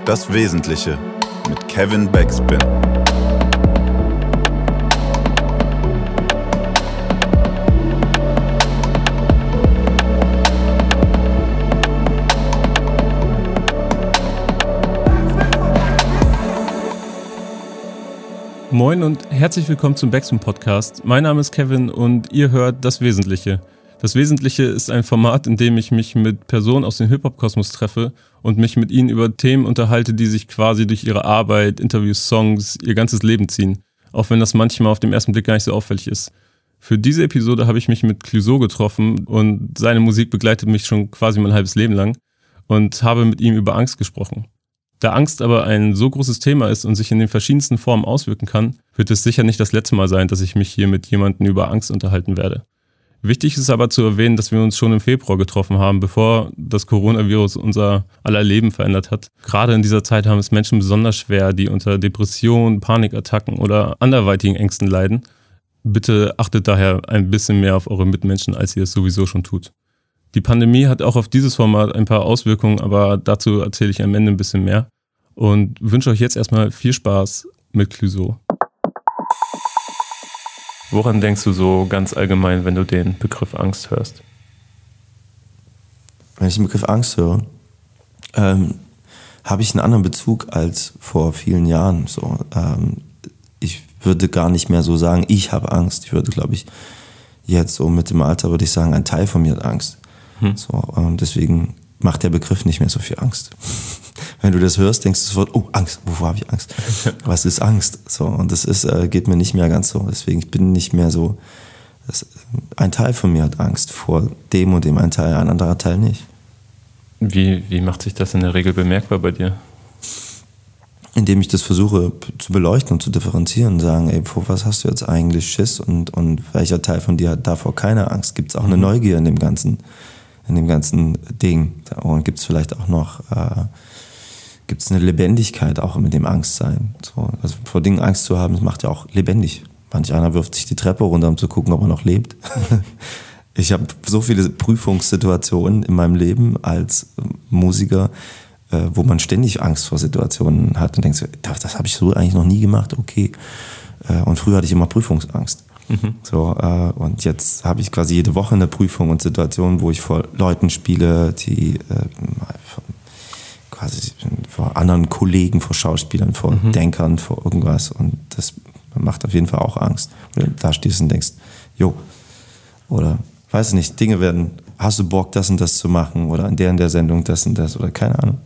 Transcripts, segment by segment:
Das Wesentliche mit Kevin Backspin. Moin und herzlich willkommen zum Backspin Podcast. Mein Name ist Kevin und ihr hört Das Wesentliche. Das Wesentliche ist ein Format, in dem ich mich mit Personen aus dem Hip-Hop-Kosmos treffe und mich mit ihnen über Themen unterhalte, die sich quasi durch ihre Arbeit, Interviews, Songs, ihr ganzes Leben ziehen. Auch wenn das manchmal auf den ersten Blick gar nicht so auffällig ist. Für diese Episode habe ich mich mit Clouseau getroffen und seine Musik begleitet mich schon quasi mein halbes Leben lang und habe mit ihm über Angst gesprochen. Da Angst aber ein so großes Thema ist und sich in den verschiedensten Formen auswirken kann, wird es sicher nicht das letzte Mal sein, dass ich mich hier mit jemandem über Angst unterhalten werde. Wichtig ist aber zu erwähnen, dass wir uns schon im Februar getroffen haben, bevor das Coronavirus unser aller Leben verändert hat. Gerade in dieser Zeit haben es Menschen besonders schwer, die unter Depressionen, Panikattacken oder anderweitigen Ängsten leiden. Bitte achtet daher ein bisschen mehr auf eure Mitmenschen, als ihr es sowieso schon tut. Die Pandemie hat auch auf dieses Format ein paar Auswirkungen, aber dazu erzähle ich am Ende ein bisschen mehr und wünsche euch jetzt erstmal viel Spaß mit Clouseau. Woran denkst du so ganz allgemein, wenn du den Begriff Angst hörst? Wenn ich den Begriff Angst höre, habe ich einen anderen Bezug als vor vielen Jahren. Ich würde gar nicht mehr so sagen, ich habe Angst. Ich würde, glaube ich, jetzt so mit dem Alter würde ich sagen, ein Teil von mir hat Angst. Deswegen macht der Begriff nicht mehr so viel Angst. Wenn du das hörst, denkst du sofort, oh, Angst, wovor habe ich Angst? Was ist Angst? Und das geht mir nicht mehr ganz so. Deswegen, ich bin nicht mehr so, ein Teil von mir hat Angst vor dem und dem ein Teil, ein anderer Teil nicht. Wie macht sich das in der Regel bemerkbar bei dir? Indem ich das versuche zu beleuchten und zu differenzieren und sagen, ey, vor was hast du jetzt eigentlich Schiss und welcher Teil von dir hat davor keine Angst? Gibt es auch eine Neugier in dem ganzen Ding? Und gibt es vielleicht auch noch gibt's eine Lebendigkeit auch mit dem Angstsein? Also vor Dingen Angst zu haben, das macht ja auch lebendig. Manch einer wirft sich die Treppe runter, um zu gucken, ob er noch lebt. Ich habe so viele Prüfungssituationen in meinem Leben als Musiker, wo man ständig Angst vor Situationen hat und denkt, das habe ich so eigentlich noch nie gemacht, okay. Und früher hatte ich immer Prüfungsangst. Und jetzt habe ich quasi jede Woche eine Prüfung und Situation, wo ich vor Leuten spiele, die quasi vor anderen Kollegen, vor Schauspielern, vor Denkern, vor irgendwas. Und das macht auf jeden Fall auch Angst. Wenn du da stehst und denkst, oder weiß nicht, Dinge werden, hast du Bock, das und das zu machen oder in der Sendung das und das oder keine Ahnung.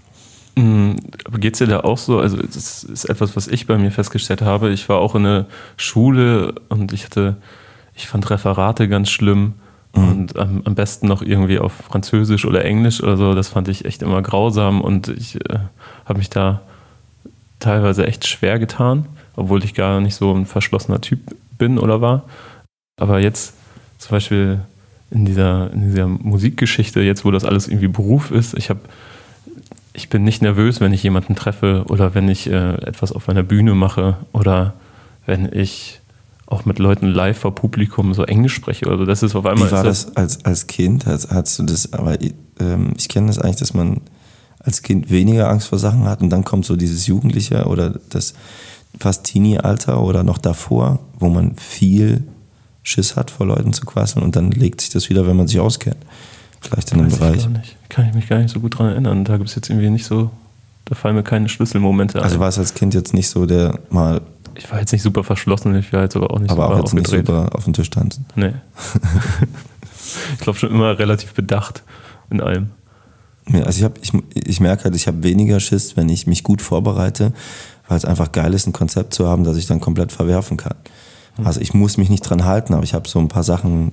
Aber geht's dir da auch so? Also das ist etwas, was ich bei mir festgestellt habe. Ich war auch in der Schule und ich fand Referate ganz schlimm und am besten noch irgendwie auf Französisch oder Englisch oder so. Das fand ich echt immer grausam und ich habe mich da teilweise echt schwer getan, obwohl ich gar nicht so ein verschlossener Typ bin oder war. Aber jetzt zum Beispiel in dieser Musikgeschichte, jetzt wo das alles irgendwie Beruf ist, ich bin nicht nervös, wenn ich jemanden treffe oder wenn ich etwas auf einer Bühne mache oder wenn ich auch mit Leuten live vor Publikum so Englisch spreche oder so. Das ist auf einmal. Wie war das als Kind? Hast du das? Aber ich kenne das eigentlich, dass man als Kind weniger Angst vor Sachen hat und dann kommt so dieses Jugendliche oder das fast Teenie-Alter oder noch davor, wo man viel Schiss hat, vor Leuten zu quasseln und dann legt sich das wieder, wenn man sich auskennt. Vielleicht in dem Bereich. Kann ich mich gar nicht so gut dran erinnern. Da gibt es jetzt irgendwie nicht so, da fallen mir keine Schlüsselmomente ein. Also war es als Kind jetzt nicht so der mal. Ich war jetzt nicht super verschlossen, ich war jetzt aber auch nicht aber super auch jetzt aufgedreht. Nicht super auf den Tisch tanzen. Nee. Ich glaube schon immer relativ bedacht in allem. Ja, also ich merke halt, ich habe weniger Schiss, wenn ich mich gut vorbereite, weil es einfach geil ist, ein Konzept zu haben, das ich dann komplett verwerfen kann. Also ich muss mich nicht dran halten, aber ich habe so ein paar Sachen,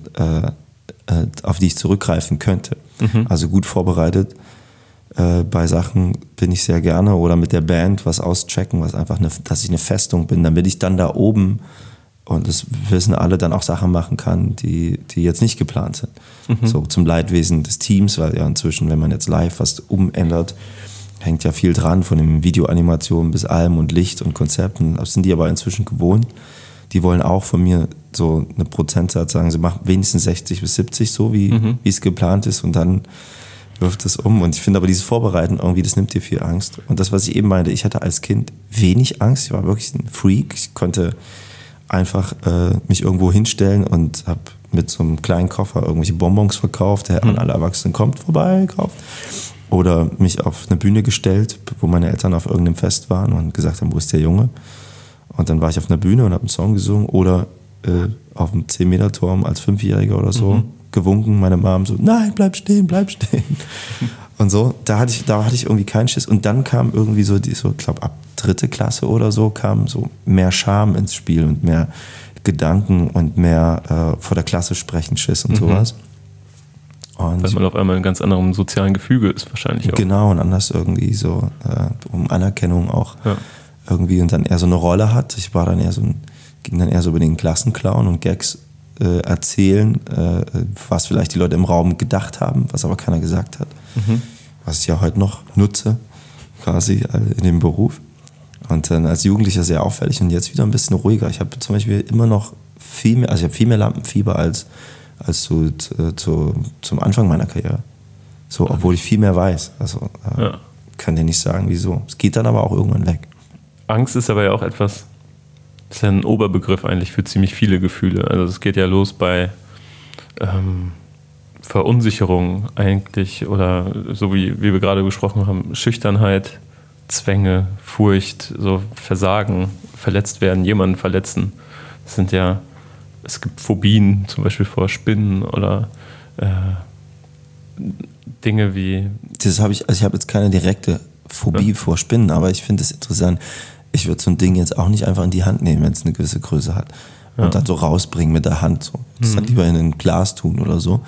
auf die ich zurückgreifen könnte. Also gut vorbereitet. Bei Sachen bin ich sehr gerne oder mit der Band was auschecken, was einfach dass ich eine Festung bin, damit ich dann da oben, und das wissen alle, dann auch Sachen machen kann, die jetzt nicht geplant sind. So zum Leidwesen des Teams, weil ja inzwischen, wenn man jetzt live was umändert, hängt ja viel dran, von den Videoanimationen bis allem und Licht und Konzepten. Das sind die aber inzwischen gewohnt. Die wollen auch von mir so eine Prozentsatz sagen, sie machen wenigstens 60 bis 70 so, wie es geplant ist, und dann wirft es um. Und ich finde aber dieses Vorbereiten irgendwie, das nimmt dir viel Angst. Und das, was ich eben meinte, ich hatte als Kind wenig Angst. Ich war wirklich ein Freak. Ich konnte einfach mich irgendwo hinstellen und habe mit so einem kleinen Koffer irgendwelche Bonbons verkauft, der an alle Erwachsenen kommt vorbei, gekauft. Oder mich auf eine Bühne gestellt, wo meine Eltern auf irgendeinem Fest waren und gesagt haben, wo ist der Junge? Und dann war ich auf einer Bühne und habe einen Song gesungen. Oder auf dem 10-Meter-Turm als 5-Jähriger oder so gewunken. Meine Mom so, nein, bleib stehen. Und so, da hatte ich irgendwie keinen Schiss. Und dann kam irgendwie so, ich glaube ab 3. Klasse oder so, kam so mehr Charme ins Spiel und mehr Gedanken und mehr vor der Klasse sprechen, Schiss und sowas. Und weil man auf einmal in einem ganz anderen sozialen Gefüge ist wahrscheinlich auch. Genau, und anders irgendwie so um Anerkennung auch irgendwie und dann eher so eine Rolle hat. Ich war dann ging dann eher so über den Klassenclown und Gags erzählen, was vielleicht die Leute im Raum gedacht haben, was aber keiner gesagt hat. Was ich ja heute noch nutze, quasi in dem Beruf. Und dann als Jugendlicher sehr auffällig und jetzt wieder ein bisschen ruhiger. Ich habe zum Beispiel immer noch viel mehr Lampenfieber als zum Anfang meiner Karriere. So, obwohl ich viel mehr weiß. Also kann dir nicht sagen, wieso. Es geht dann aber auch irgendwann weg. Angst ist aber ja auch etwas, das ist ja ein Oberbegriff eigentlich für ziemlich viele Gefühle. Also es geht ja los bei Verunsicherung eigentlich oder so wie wir gerade gesprochen haben, Schüchternheit, Zwänge, Furcht, so Versagen, verletzt werden, jemanden verletzen. Das sind ja, es gibt Phobien, zum Beispiel vor Spinnen oder Dinge wie... Ich habe jetzt keine direkte Phobie vor Spinnen, aber ich finde es interessant. Ich würde so ein Ding jetzt auch nicht einfach in die Hand nehmen, wenn es eine gewisse Größe hat. Und dann so rausbringen mit der Hand. So. Das dann lieber in ein Glas tun oder so.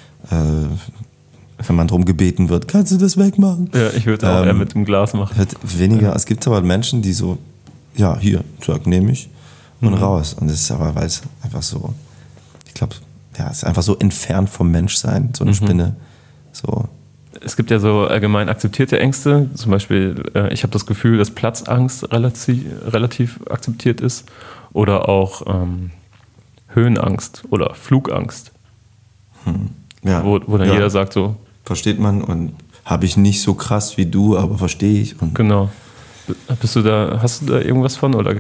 Wenn man darum gebeten wird, kannst du das wegmachen? Ja, ich würde auch eher mit dem Glas machen. Weniger. Es gibt aber Menschen, die so, ja, hier, Zeug nehme ich und raus. Und das ist aber, weil es einfach so, ich glaube, ja, es ist einfach so entfernt vom Menschsein, so eine Spinne. So. Es gibt ja so allgemein akzeptierte Ängste. Zum Beispiel, ich habe das Gefühl, dass Platzangst relativ akzeptiert ist. Oder auch Höhenangst oder Flugangst. Ja. Wo dann jeder sagt so... Versteht man und habe ich nicht so krass wie du, aber verstehe ich. Und genau. Hast du da irgendwas von? Oder?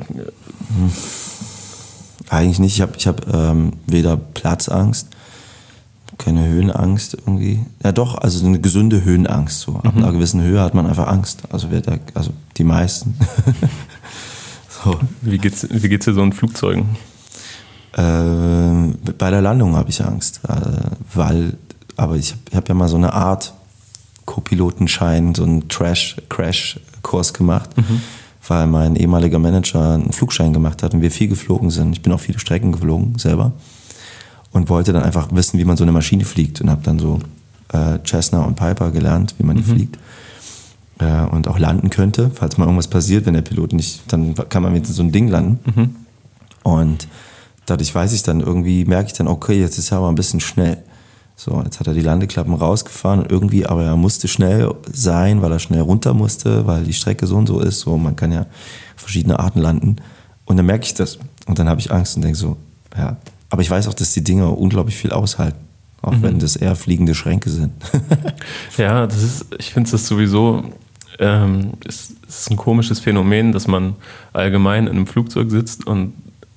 Eigentlich nicht. Ich hab weder Platzangst, keine Höhenangst irgendwie. Ja doch, also eine gesunde Höhenangst. So. Ab einer gewissen Höhe hat man einfach Angst. Also die meisten. So. Wie geht's dir so in Flugzeugen? Bei der Landung habe ich Angst, aber ich hab ja mal so eine Art Co-Pilotenschein, so einen Crash-Kurs gemacht, weil mein ehemaliger Manager einen Flugschein gemacht hat und wir viel geflogen sind. Ich bin auch viele Strecken geflogen selber und wollte dann einfach wissen, wie man so eine Maschine fliegt und habe dann so Cessna und Piper gelernt, wie man die fliegt. Und auch landen könnte, falls mal irgendwas passiert, wenn der Pilot nicht, dann kann man mit so ein Ding landen. Und dadurch merke ich dann, okay, jetzt ist er aber ein bisschen schnell. So, jetzt hat er die Landeklappen rausgefahren und irgendwie, aber er musste schnell sein, weil er schnell runter musste, weil die Strecke so und so ist. So, man kann ja verschiedene Arten landen. Und dann merke ich das. Und dann habe ich Angst und denke so, ja. Aber ich weiß auch, dass die Dinger unglaublich viel aushalten. Auch wenn das eher fliegende Schränke sind. Ja, ich finde es sowieso, es ist ein komisches Phänomen, dass man allgemein in einem Flugzeug sitzt und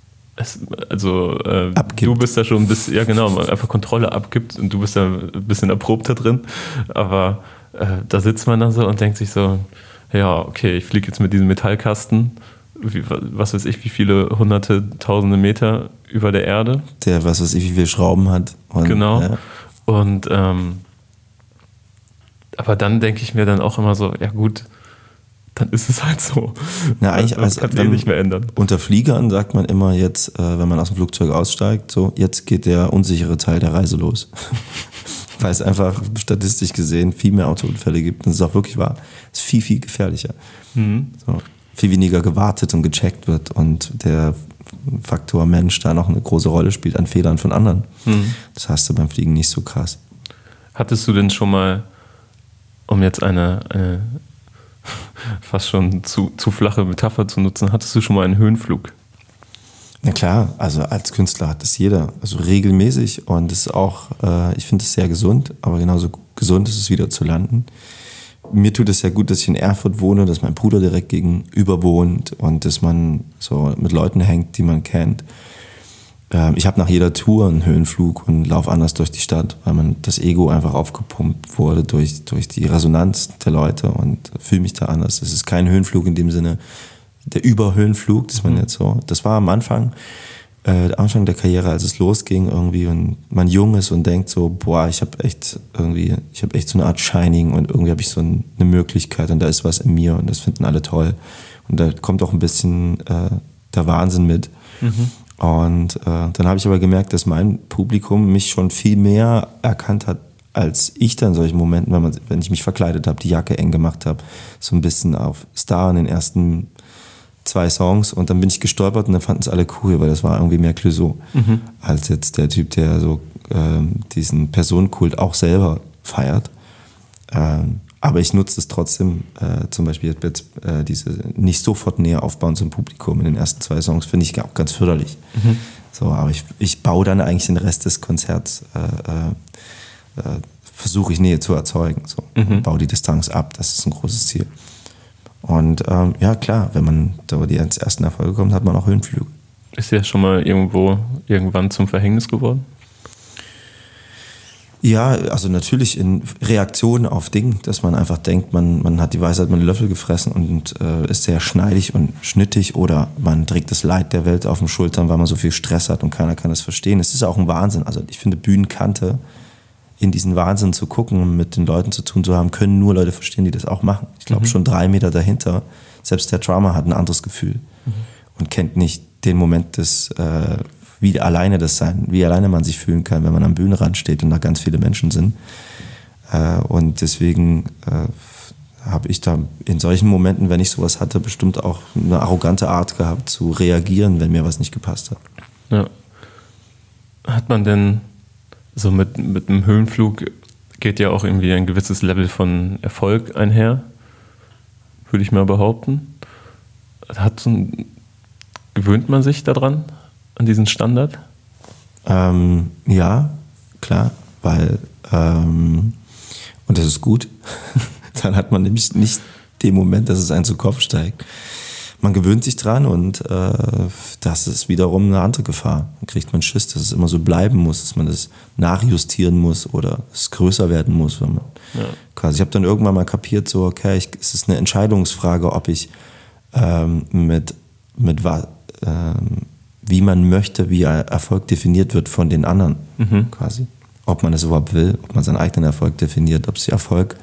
du bist da schon ein bisschen, ja genau, man einfach Kontrolle abgibt und du bist da ein bisschen erprobter drin, aber da sitzt man dann so und denkt sich so, ja, okay, ich fliege jetzt mit diesem Metallkasten, was weiß ich, wie viele hunderte, tausende Meter über der Erde. Der, was weiß ich, wie viele Schrauben hat. Und, genau. Ja. Und aber dann denke ich mir dann auch immer so, ja gut, dann ist es halt so. Na, eigentlich das kann sich nicht mehr ändern. Unter Fliegern sagt man immer jetzt, wenn man aus dem Flugzeug aussteigt, so, jetzt geht der unsichere Teil der Reise los. Weil es einfach statistisch gesehen viel mehr Autounfälle gibt. Und das ist auch wirklich wahr. Es ist viel, viel gefährlicher. So, viel weniger gewartet und gecheckt wird und der Faktor Mensch da noch eine große Rolle spielt an Fehlern von anderen. Das hast du beim Fliegen nicht so krass. Hattest du denn schon mal, um jetzt eine fast schon zu flache Metapher zu nutzen, hattest du schon mal einen Höhenflug? Na klar, also als Künstler hat das jeder, also regelmäßig und das ist auch, ich finde es sehr gesund, aber genauso gesund ist es, wieder zu landen. Mir tut es sehr gut, dass ich in Erfurt wohne, dass mein Bruder direkt gegenüber wohnt und dass man so mit Leuten hängt, die man kennt. Ich habe nach jeder Tour einen Höhenflug und laufe anders durch die Stadt, weil das Ego einfach aufgepumpt wurde durch die Resonanz der Leute und fühle mich da anders. Es ist kein Höhenflug in dem Sinne, der Überhöhenflug, dass man jetzt so, das war am Anfang der Karriere, als es losging irgendwie und man jung ist und denkt so, boah, ich habe echt so eine Art Shining und irgendwie habe ich so eine Möglichkeit und da ist was in mir und das finden alle toll. Und da kommt auch ein bisschen der Wahnsinn mit. Und dann habe ich aber gemerkt, dass mein Publikum mich schon viel mehr erkannt hat, als ich dann in solchen Momenten, wenn ich mich verkleidet habe, die Jacke eng gemacht habe, so ein bisschen auf Star in den ersten 2 Songs und dann bin ich gestolpert und dann fanden es alle cool, weil das war irgendwie mehr Clouseau als jetzt der Typ, der so diesen Personenkult auch selber feiert. Aber ich nutze es trotzdem, zum Beispiel jetzt diese nicht sofort näher aufbauen zum Publikum in den ersten 2 Songs, finde ich auch ganz förderlich. So, aber ich baue dann eigentlich den Rest des Konzerts, versuche ich Nähe zu erzeugen. So. Baue die Distanz ab, das ist ein großes Ziel. Und ja klar, wenn man da die ersten Erfolge kommt, hat man auch Höhenflüge. Ist dir schon mal irgendwann zum Verhängnis geworden? Ja, also natürlich in Reaktion auf Dinge, dass man einfach denkt, man hat die Weisheit mit einem Löffel gefressen und ist sehr schneidig und schnittig oder man trägt das Leid der Welt auf den Schultern, weil man so viel Stress hat und keiner kann es verstehen. Es ist auch ein Wahnsinn. Also ich finde Bühnenkante, in diesen Wahnsinn zu gucken und mit den Leuten zu tun zu haben, können nur Leute verstehen, die das auch machen. Ich glaube schon 3 Meter dahinter, selbst der Drummer hat ein anderes Gefühl und kennt nicht den Moment des wie alleine man sich fühlen kann, wenn man am Bühnenrand steht und da ganz viele Menschen sind. Und deswegen habe ich da in solchen Momenten, wenn ich sowas hatte, bestimmt auch eine arrogante Art gehabt zu reagieren, wenn mir was nicht gepasst hat. Ja. Hat man denn so mit einem Höhenflug geht ja auch irgendwie ein gewisses Level von Erfolg einher, würde ich mal behaupten. Gewöhnt man sich daran, an diesen Standard? Ja, klar, weil und das ist gut. Dann hat man nämlich nicht den Moment, dass es einem zu Kopf steigt. Man gewöhnt sich dran und das ist wiederum eine andere Gefahr. Dann kriegt man Schiss, dass es immer so bleiben muss, dass man das nachjustieren muss oder es größer werden muss. Wenn man quasi, ich habe dann irgendwann mal kapiert, so okay, es ist eine Entscheidungsfrage, ob ich wie man möchte, wie Erfolg definiert wird von den anderen quasi. Ob man es überhaupt will, ob man seinen eigenen Erfolg definiert, ob sich Erfolg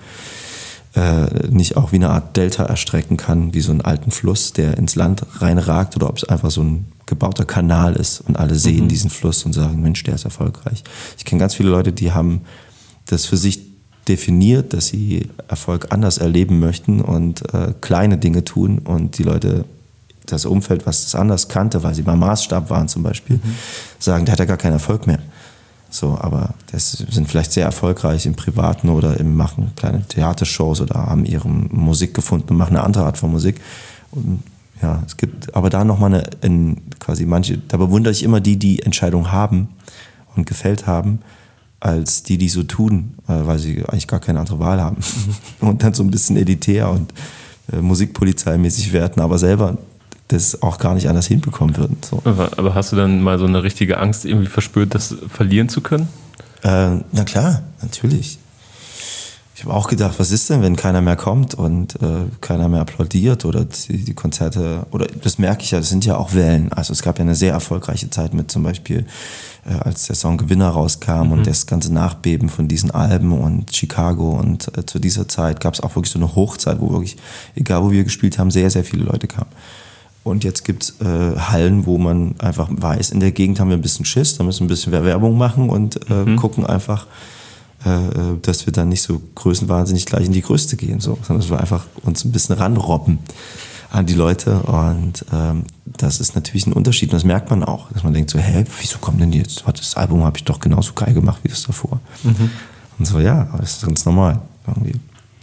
nicht auch wie eine Art Delta erstrecken kann, wie so einen alten Fluss, der ins Land reinragt, oder ob es einfach so ein gebauter Kanal ist und alle sehen diesen Fluss und sagen, Mensch, der ist erfolgreich. Ich kenne ganz viele Leute, die haben das für sich definiert, dass sie Erfolg anders erleben möchten und kleine Dinge tun und die Leute, das Umfeld, was das anders kannte, weil sie beim Maßstab waren zum Beispiel, sagen, der hat ja gar keinen Erfolg mehr. So, aber das sind vielleicht sehr erfolgreich im Privaten oder im Machen kleine Theatershows oder haben ihre Musik gefunden und machen eine andere Art von Musik. Und ja, es gibt aber da nochmal quasi manche, da bewundere ich immer die Entscheidung haben und gefällt haben, als die so tun, weil sie eigentlich gar keine andere Wahl haben. Und dann so ein bisschen elitär und musikpolizeimäßig werten, aber selber das auch gar nicht anders hinbekommen würden. So. Aber hast du dann mal so eine richtige Angst irgendwie verspürt, das verlieren zu können? Na klar, natürlich. Ich habe auch gedacht, was ist denn, wenn keiner mehr kommt und keiner mehr applaudiert oder die Konzerte, oder das merke ich ja, das sind ja auch Wellen. Also es gab ja eine sehr erfolgreiche Zeit mit zum Beispiel, als der Song Gewinner rauskam und das ganze Nachbeben von diesen Alben und Chicago, und zu dieser Zeit gab es auch wirklich so eine Hochzeit, wo wirklich, egal wo wir gespielt haben, sehr, sehr viele Leute kamen. Und jetzt gibt es Hallen, wo man einfach weiß, in der Gegend haben wir ein bisschen Schiss, da müssen wir ein bisschen mehr Werbung machen und gucken einfach, dass wir dann nicht so größenwahnsinnig gleich in die Größte gehen, so, sondern dass wir einfach uns ein bisschen ranrobben an die Leute. Und das ist natürlich ein Unterschied. Und das merkt man auch, dass man denkt so, wieso kommen denn die jetzt? Das Album habe ich doch genauso geil gemacht wie das davor. Und so, ja, aber das ist ganz normal irgendwie.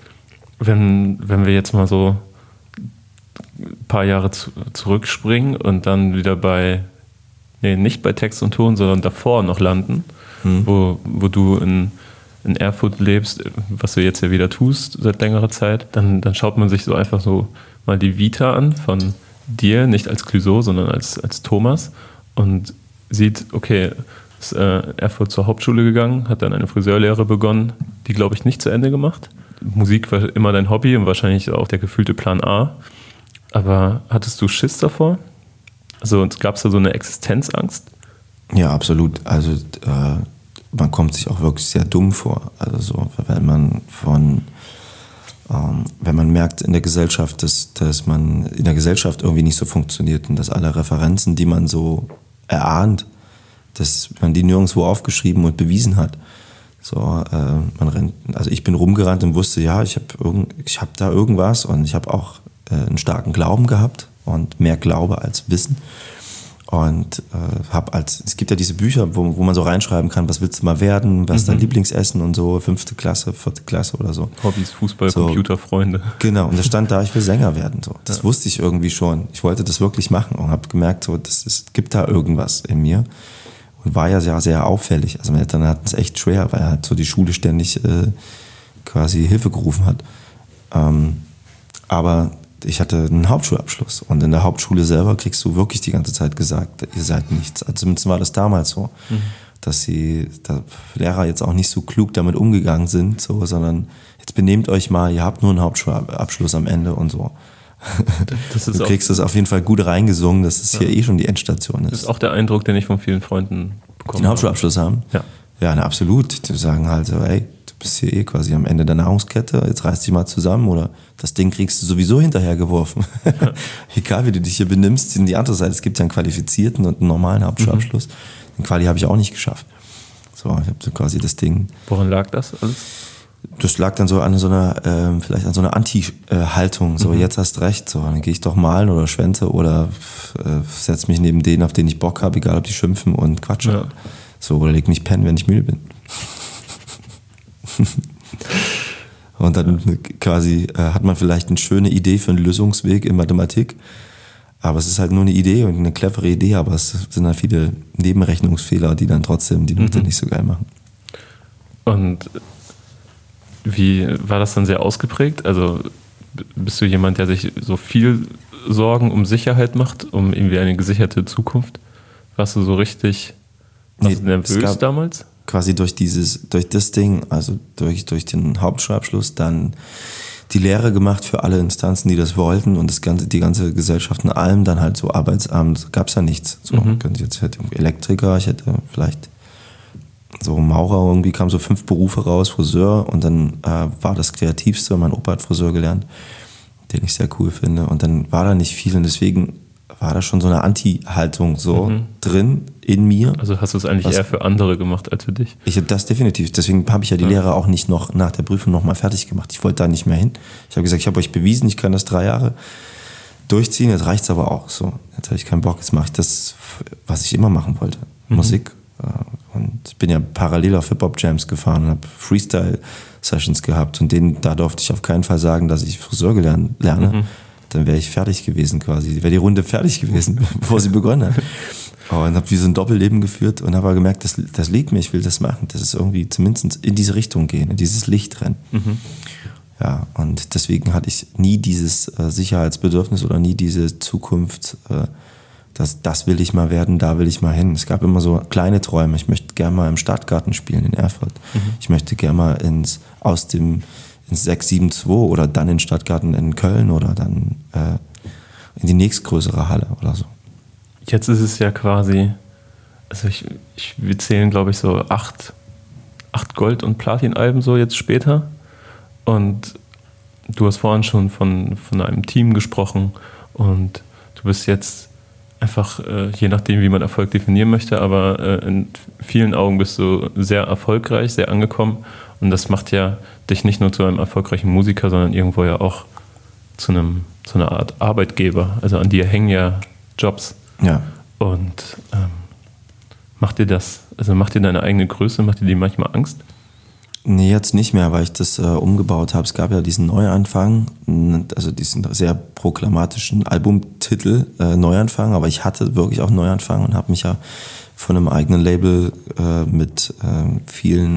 Wenn wir jetzt mal so ein paar Jahre zurückspringen und dann wieder nicht bei Text und Ton, sondern davor noch landen, wo du in in Erfurt lebst, was du jetzt ja wieder tust seit längerer Zeit, dann schaut man sich so einfach so mal die Vita an von dir, nicht als Clouseau, sondern als Thomas und sieht, okay, ist Erfurt zur Hauptschule gegangen, hat dann eine Friseurlehre begonnen, die, glaube ich, nicht zu Ende gemacht. Musik war immer dein Hobby und wahrscheinlich auch der gefühlte Plan A. Aber hattest du Schiss davor? Also gab es da so eine Existenzangst? Ja, absolut. Also man kommt sich auch wirklich sehr dumm vor. Also so, wenn man merkt in der Gesellschaft, dass man in der Gesellschaft irgendwie nicht so funktioniert und dass alle Referenzen, die man so erahnt, dass man die nirgendwo aufgeschrieben und bewiesen hat. So, also ich bin rumgerannt und wusste, ja, ich hab da irgendwas und ich habe auch einen starken Glauben gehabt und mehr Glaube als Wissen. Und es gibt ja diese Bücher, wo man so reinschreiben kann, was willst du mal werden, was ist dein Lieblingsessen und so, 5. Klasse, 4. Klasse oder so. Hobbys, Fußball, so, Computerfreunde. Genau, und da stand da, ich will Sänger werden. So. Das wusste ich irgendwie schon. Ich wollte das wirklich machen und habe gemerkt, so, gibt da irgendwas in mir. Und war ja sehr, sehr auffällig. Also meine Eltern hatten es echt schwer, weil halt so die Schule ständig quasi Hilfe gerufen hat. Aber ich hatte einen Hauptschulabschluss und in der Hauptschule selber kriegst du wirklich die ganze Zeit gesagt, ihr seid nichts. Also zumindest war das damals so, dass die Lehrer jetzt auch nicht so klug damit umgegangen sind, so, sondern jetzt benehmt euch mal, ihr habt nur einen Hauptschulabschluss am Ende und so. Du kriegst das auf jeden Fall gut reingesungen, dass es hier schon die Endstation ist. Das ist auch der Eindruck, den ich von vielen Freunden bekomme. Den Hauptschulabschluss haben? Ja. Ja, na, absolut. Die sagen halt so, ey, du bist hier quasi am Ende der Nahrungskette, jetzt reiß dich mal zusammen oder das Ding kriegst du sowieso hinterhergeworfen. Ja. Egal wie du dich hier benimmst, in die andere Seite, es gibt ja einen qualifizierten und einen normalen Hauptschulabschluss. Den Quali habe ich auch nicht geschafft. So, ich habe so quasi das Ding. Woran lag das alles? Das lag dann so an so einer, vielleicht an so einer Anti-Haltung. So, jetzt hast recht. So, dann gehe ich doch malen oder schwänze oder setz mich neben denen, auf denen ich Bock habe, egal ob die schimpfen und quatschen. Ja. So, oder leg mich pennen, wenn ich müde bin. Und dann quasi hat man vielleicht eine schöne Idee für einen Lösungsweg in Mathematik. Aber es ist halt nur eine Idee und eine clevere Idee, aber es sind halt viele Nebenrechnungsfehler, die dann trotzdem die Note nicht so geil machen. Und wie war das dann sehr ausgeprägt? Also bist du jemand, der sich so viel Sorgen um Sicherheit macht, um irgendwie eine gesicherte Zukunft? Warst du so richtig nervös damals? Quasi durch das Ding, also durch den Hauptschulabschluss, dann die Lehre gemacht für alle Instanzen, die das wollten und die ganze Gesellschaft in allem, dann halt so Arbeitsamt, gab es ja nichts. So, ich hätte Elektriker, ich hätte vielleicht so Maurer, irgendwie kamen so 5 Berufe raus, Friseur und dann war das Kreativste, mein Opa hat Friseur gelernt, den ich sehr cool finde und dann war da nicht viel und deswegen war da schon so eine Anti-Haltung so drin in mir. Also hast du es eigentlich eher für andere gemacht als für dich? Ich habe das definitiv, deswegen habe ich ja die Lehre auch nicht noch nach der Prüfung nochmal fertig gemacht. Ich wollte da nicht mehr hin. Ich habe gesagt, ich habe euch bewiesen, ich kann das 3 Jahre durchziehen, jetzt reicht es aber auch so. Jetzt habe ich keinen Bock, jetzt mache ich das, was ich immer machen wollte, Musik. Und ich bin ja parallel auf Hip-Hop-Jams gefahren und habe Freestyle-Sessions gehabt und da durfte ich auf keinen Fall sagen, dass ich Friseur lerne. Dann wäre ich fertig gewesen quasi. Wäre die Runde fertig gewesen, bevor sie begonnen hat. Und habe wie so ein Doppelleben geführt und habe aber gemerkt, das liegt mir, ich will das machen. Das ist irgendwie zumindest in diese Richtung gehen, in dieses Licht rennen. Ja, und deswegen hatte ich nie dieses Sicherheitsbedürfnis oder nie diese Zukunft, das will ich mal werden, da will ich mal hin. Es gab immer so kleine Träume. Ich möchte gerne mal im Stadtgarten spielen in Erfurt. Ich möchte gerne mal ins 672 oder dann in den Stadtgarten in Köln oder dann in die nächstgrößere Halle oder so. Jetzt ist es ja quasi, also wir zählen, glaube ich, so 8 Gold- und Platin-Alben so jetzt später. Und du hast vorhin schon von einem Team gesprochen und du bist jetzt einfach, je nachdem, wie man Erfolg definieren möchte, aber in vielen Augen bist du sehr erfolgreich, sehr angekommen. Und das macht ja dich nicht nur zu einem erfolgreichen Musiker, sondern irgendwo ja auch zu einer Art Arbeitgeber. Also an dir hängen ja Jobs. Ja. Und macht dir deine eigene Größe, macht dir die manchmal Angst? Nee, jetzt nicht mehr, weil ich das umgebaut habe. Es gab ja diesen Neuanfang, also diesen sehr proklamatischen Albumtitel Neuanfang, aber ich hatte wirklich auch Neuanfang und habe mich ja von einem eigenen Label mit vielen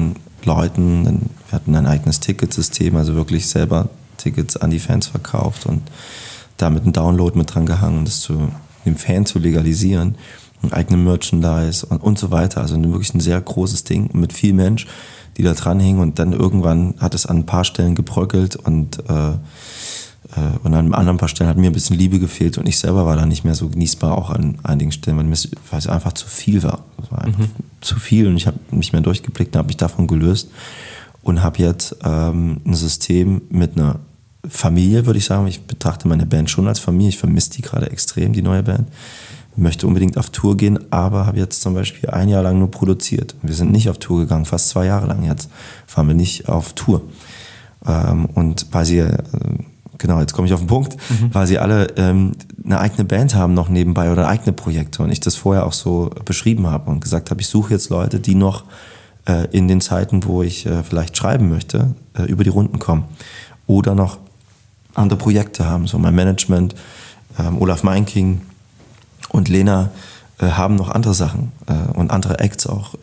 Leuten. Wir hatten ein eigenes Ticketsystem, also wirklich selber Tickets an die Fans verkauft und damit einen Download mit dran gehangen, um das dem Fan zu legalisieren, ein eigenes Merchandise und so weiter. Also wirklich ein sehr großes Ding mit viel Mensch, die da dran hingen, und dann irgendwann hat es an ein paar Stellen gebröckelt und an anderen paar Stellen hat mir ein bisschen Liebe gefehlt und ich selber war da nicht mehr so genießbar, auch an einigen Stellen, weil es einfach zu viel war. Es war einfach zu viel und ich habe nicht mehr durchgeblickt und habe mich davon gelöst und habe jetzt ein System mit einer Familie, würde ich sagen. Ich betrachte meine Band schon als Familie. Ich vermisse die gerade extrem, die neue Band. Ich möchte unbedingt auf Tour gehen, aber habe jetzt zum Beispiel 1 Jahr lang nur produziert. Wir sind nicht auf Tour gegangen, fast 2 Jahre lang jetzt fahren wir nicht auf Tour. Und weil sie, genau, jetzt komme ich auf den Punkt, weil sie alle eine eigene Band haben noch nebenbei oder eigene Projekte und ich das vorher auch so beschrieben habe und gesagt habe, ich suche jetzt Leute, die noch in den Zeiten, wo ich vielleicht schreiben möchte, über die Runden kommen oder noch andere Projekte haben. So mein Management, Olaf Meinking und Lena haben noch andere Sachen und andere Acts auch,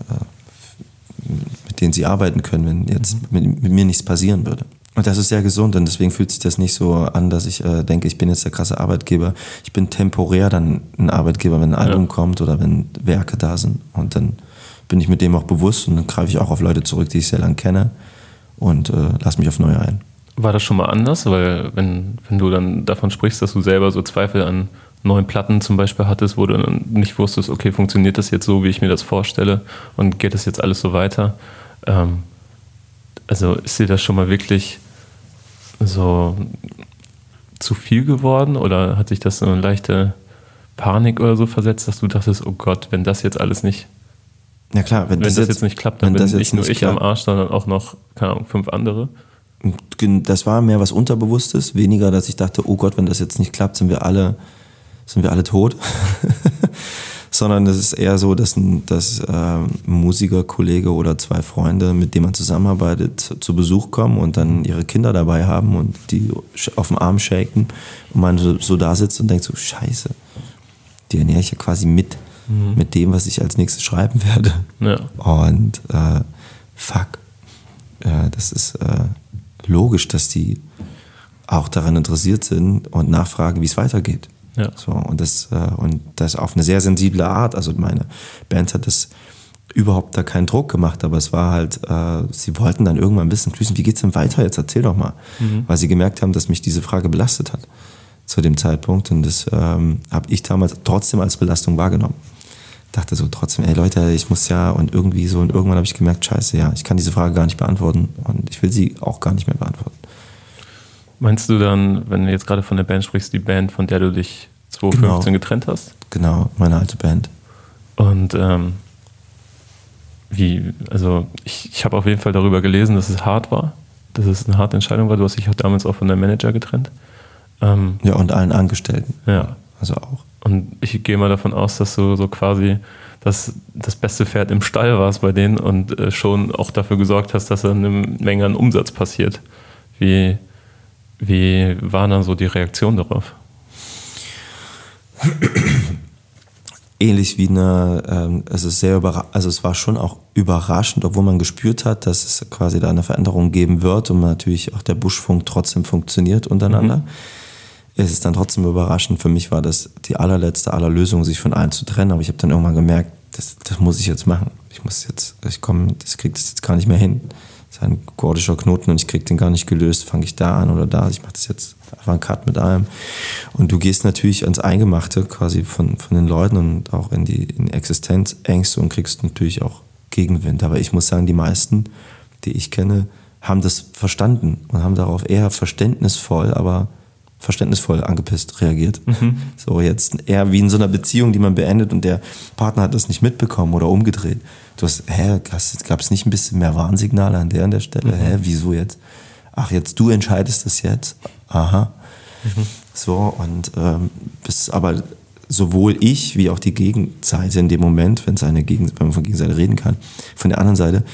mit denen sie arbeiten können, wenn jetzt mit mir nichts passieren würde. Und das ist sehr gesund und deswegen fühlt sich das nicht so an, dass ich denke, ich bin jetzt der krasse Arbeitgeber. Ich bin temporär dann ein Arbeitgeber, wenn ein Album kommt oder wenn Werke da sind. Und dann bin ich mit dem auch bewusst und dann greife ich auch auf Leute zurück, die ich sehr lange kenne und lasse mich auf neue ein. War das schon mal anders? Weil wenn du dann davon sprichst, dass du selber so Zweifel an neuen Platten zum Beispiel hattest, wo du dann nicht wusstest, okay, funktioniert das jetzt so, wie ich mir das vorstelle und geht das jetzt alles so weiter? Also ist dir das schon mal wirklich so zu viel geworden oder hat sich das so eine leichte Panik oder so versetzt, dass du dachtest, oh Gott, wenn das jetzt alles nicht, ja klar, wenn das jetzt nicht klappt, dann bin nicht nur ich am Arsch, sondern auch noch, keine Ahnung, 5 andere? Das war mehr was Unterbewusstes, weniger, dass ich dachte, oh Gott, wenn das jetzt nicht klappt, sind wir alle tot. Sondern es ist eher so, dass ein Musikerkollege oder 2 Freunde, mit denen man zusammenarbeitet, zu Besuch kommen und dann ihre Kinder dabei haben und die auf dem Arm shaken und man so da sitzt und denkt so, scheiße, die ernähre ich ja quasi mit dem, was ich als nächstes schreiben werde. Ja. Und fuck, das ist logisch, dass die auch daran interessiert sind und nachfragen, wie es weitergeht. Ja. So, und das auf eine sehr sensible Art. Also meine Band hat das überhaupt da keinen Druck gemacht, aber es war halt, sie wollten dann irgendwann ein bisschen wissen, wie geht's denn weiter? Jetzt erzähl doch mal. Weil sie gemerkt haben, dass mich diese Frage belastet hat zu dem Zeitpunkt und das habe ich damals trotzdem als Belastung wahrgenommen. Dachte so trotzdem, ey Leute, ich muss ja und irgendwie so und irgendwann habe ich gemerkt, scheiße, ja, ich kann diese Frage gar nicht beantworten und ich will sie auch gar nicht mehr beantworten. Meinst du dann, wenn du jetzt gerade von der Band sprichst, die Band, von der du dich 2015 getrennt hast? Genau, meine alte Band. Und ich habe auf jeden Fall darüber gelesen, dass es hart war, dass es eine harte Entscheidung war. Du hast dich damals auch von deinem Manager getrennt. Ja, und allen Angestellten. Ja. Also auch. Und ich gehe mal davon aus, dass du so quasi das beste Pferd im Stall warst bei denen und schon auch dafür gesorgt hast, dass eine Menge an Umsatz passiert. Wie war dann so die Reaktion darauf? Ähnlich wie es war schon auch überraschend, obwohl man gespürt hat, dass es quasi da eine Veränderung geben wird und natürlich auch der Buschfunk trotzdem funktioniert untereinander. Es ist dann trotzdem überraschend. Für mich war das die allerletzte aller Lösungen, sich von allen zu trennen. Aber ich habe dann irgendwann gemerkt, das muss ich jetzt machen. Ich kriege das jetzt gar nicht mehr hin. Das ist ein gordischer Knoten und ich kriege den gar nicht gelöst. Fange ich da an oder da? Ich mache das jetzt einfach einen Cut mit allem. Und du gehst natürlich ans Eingemachte quasi von den Leuten und auch in Existenzängste und kriegst natürlich auch Gegenwind. Aber ich muss sagen, die meisten, die ich kenne, haben das verstanden und haben darauf eher verständnisvoll angepisst reagiert. So jetzt eher wie in so einer Beziehung, die man beendet und der Partner hat das nicht mitbekommen oder umgedreht. Gab es nicht ein bisschen mehr Warnsignale an der Stelle? Wieso jetzt? Ach, jetzt du entscheidest das jetzt? Aha. So, und aber sowohl ich wie auch die Gegenseite in dem Moment, wenn man von Gegenseite reden kann, von der anderen Seite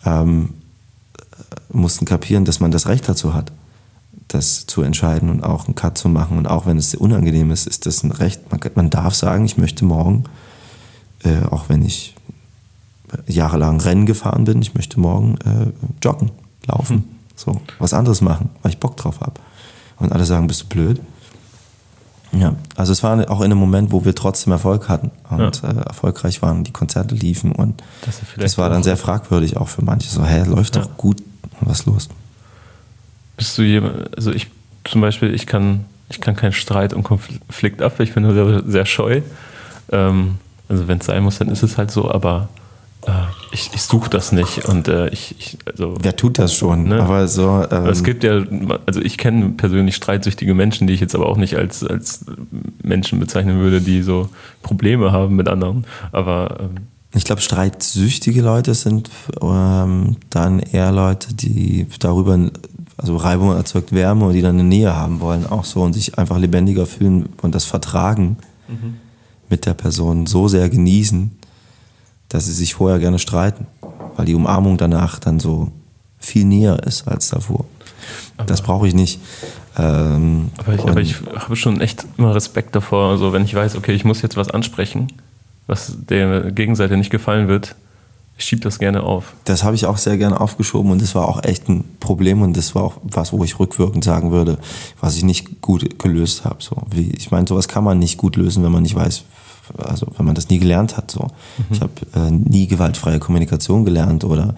mussten kapieren, dass man das Recht dazu hat, das zu entscheiden und auch einen Cut zu machen. Und auch wenn es sehr unangenehm ist, ist das ein Recht. Man darf sagen, ich möchte morgen, auch wenn ich jahrelang Rennen gefahren bin. Ich möchte morgen joggen, laufen, so was anderes machen, weil ich Bock drauf habe. Und alle sagen, bist du blöd? Ja, also es war auch in einem Moment, wo wir trotzdem Erfolg hatten und erfolgreich waren, die Konzerte liefen und das war dann sehr fragwürdig auch für manche. So, läuft doch gut, was ist los? Bist du jemand, also ich zum Beispiel, ich kann keinen Streit und Konflikt ab, ich bin nur sehr, sehr scheu. Also wenn es sein muss, dann ist es halt so, aber ich suche das nicht und also wer tut das schon? Ne? Aber so. Es gibt ja, also ich kenne persönlich streitsüchtige Menschen, die ich jetzt aber auch nicht als Menschen bezeichnen würde, die so Probleme haben mit anderen. Aber ich glaube, streitsüchtige Leute sind dann eher Leute, die darüber, also Reibung erzeugt Wärme und die dann eine Nähe haben wollen, auch so und sich einfach lebendiger fühlen und das Vertragen mit der Person so sehr genießen, dass sie sich vorher gerne streiten, weil die Umarmung danach dann so viel näher ist als davor. Das brauche ich nicht. Aber ich habe schon echt immer Respekt davor, also wenn ich weiß, okay, ich muss jetzt was ansprechen, was der Gegenseite nicht gefallen wird, ich schiebe das gerne auf. Das habe ich auch sehr gerne aufgeschoben und das war auch echt ein Problem und das war auch was, wo ich rückwirkend sagen würde, was ich nicht gut gelöst habe. So, ich meine, sowas kann man nicht gut lösen, wenn man nicht weiß, also wenn man das nie gelernt hat. So. Ich habe nie gewaltfreie Kommunikation gelernt oder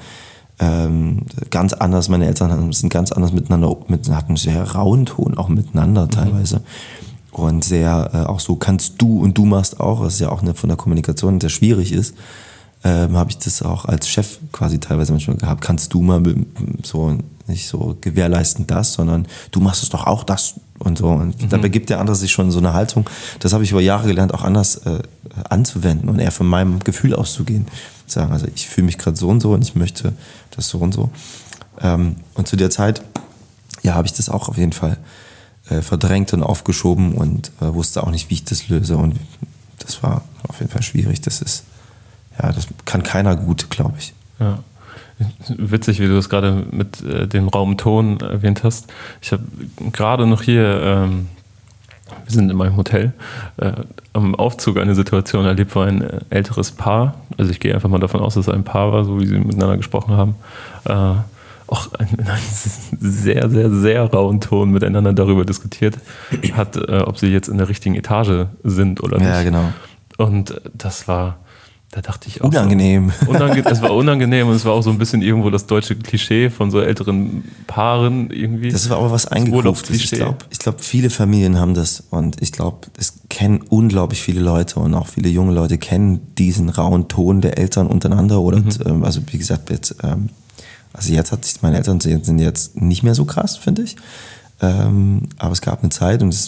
ganz anders, meine Eltern sind ganz anders miteinander, hatten einen sehr rauen Ton auch miteinander teilweise. Und sehr auch so kannst du und du machst auch, was ja auch von der Kommunikation sehr schwierig ist, habe ich das auch als Chef quasi teilweise manchmal gehabt. Kannst du mal so nicht so gewährleisten das, sondern du machst es doch auch das und so. Und dabei gibt der andere sich schon so eine Haltung. Das habe ich über Jahre gelernt, auch anders anzuwenden und eher von meinem Gefühl auszugehen. Sagen, also ich fühle mich gerade so und ich möchte das so und so. Und zu der Zeit, ja, habe ich das auch auf jeden Fall verdrängt und aufgeschoben und wusste auch nicht, wie ich das löse. Und das war auf jeden Fall schwierig. Das kann keiner gut, glaube ich. Ja. Witzig, wie du das gerade mit dem Raumton erwähnt hast. Ich habe gerade noch hier, wir sind in meinem Hotel, am Aufzug eine Situation erlebt, wo ein älteres Paar, also ich gehe einfach mal davon aus, dass es ein Paar war, so wie sie miteinander gesprochen haben, auch einen sehr, sehr, sehr rauen Ton miteinander darüber diskutiert hat, ob sie jetzt in der richtigen Etage sind oder nicht. Ja, genau. Und das war... Da dachte ich auch. Unangenehm. Es war unangenehm und es war auch so ein bisschen irgendwo das deutsche Klischee von so älteren Paaren irgendwie. Das war aber was eingekauft. Ich glaube, viele Familien haben das und ich glaube, es kennen unglaublich viele Leute und auch viele junge Leute kennen diesen rauen Ton der Eltern untereinander oder also wie gesagt, also jetzt meine Eltern sind jetzt nicht mehr so krass, finde ich. Aber es gab eine Zeit und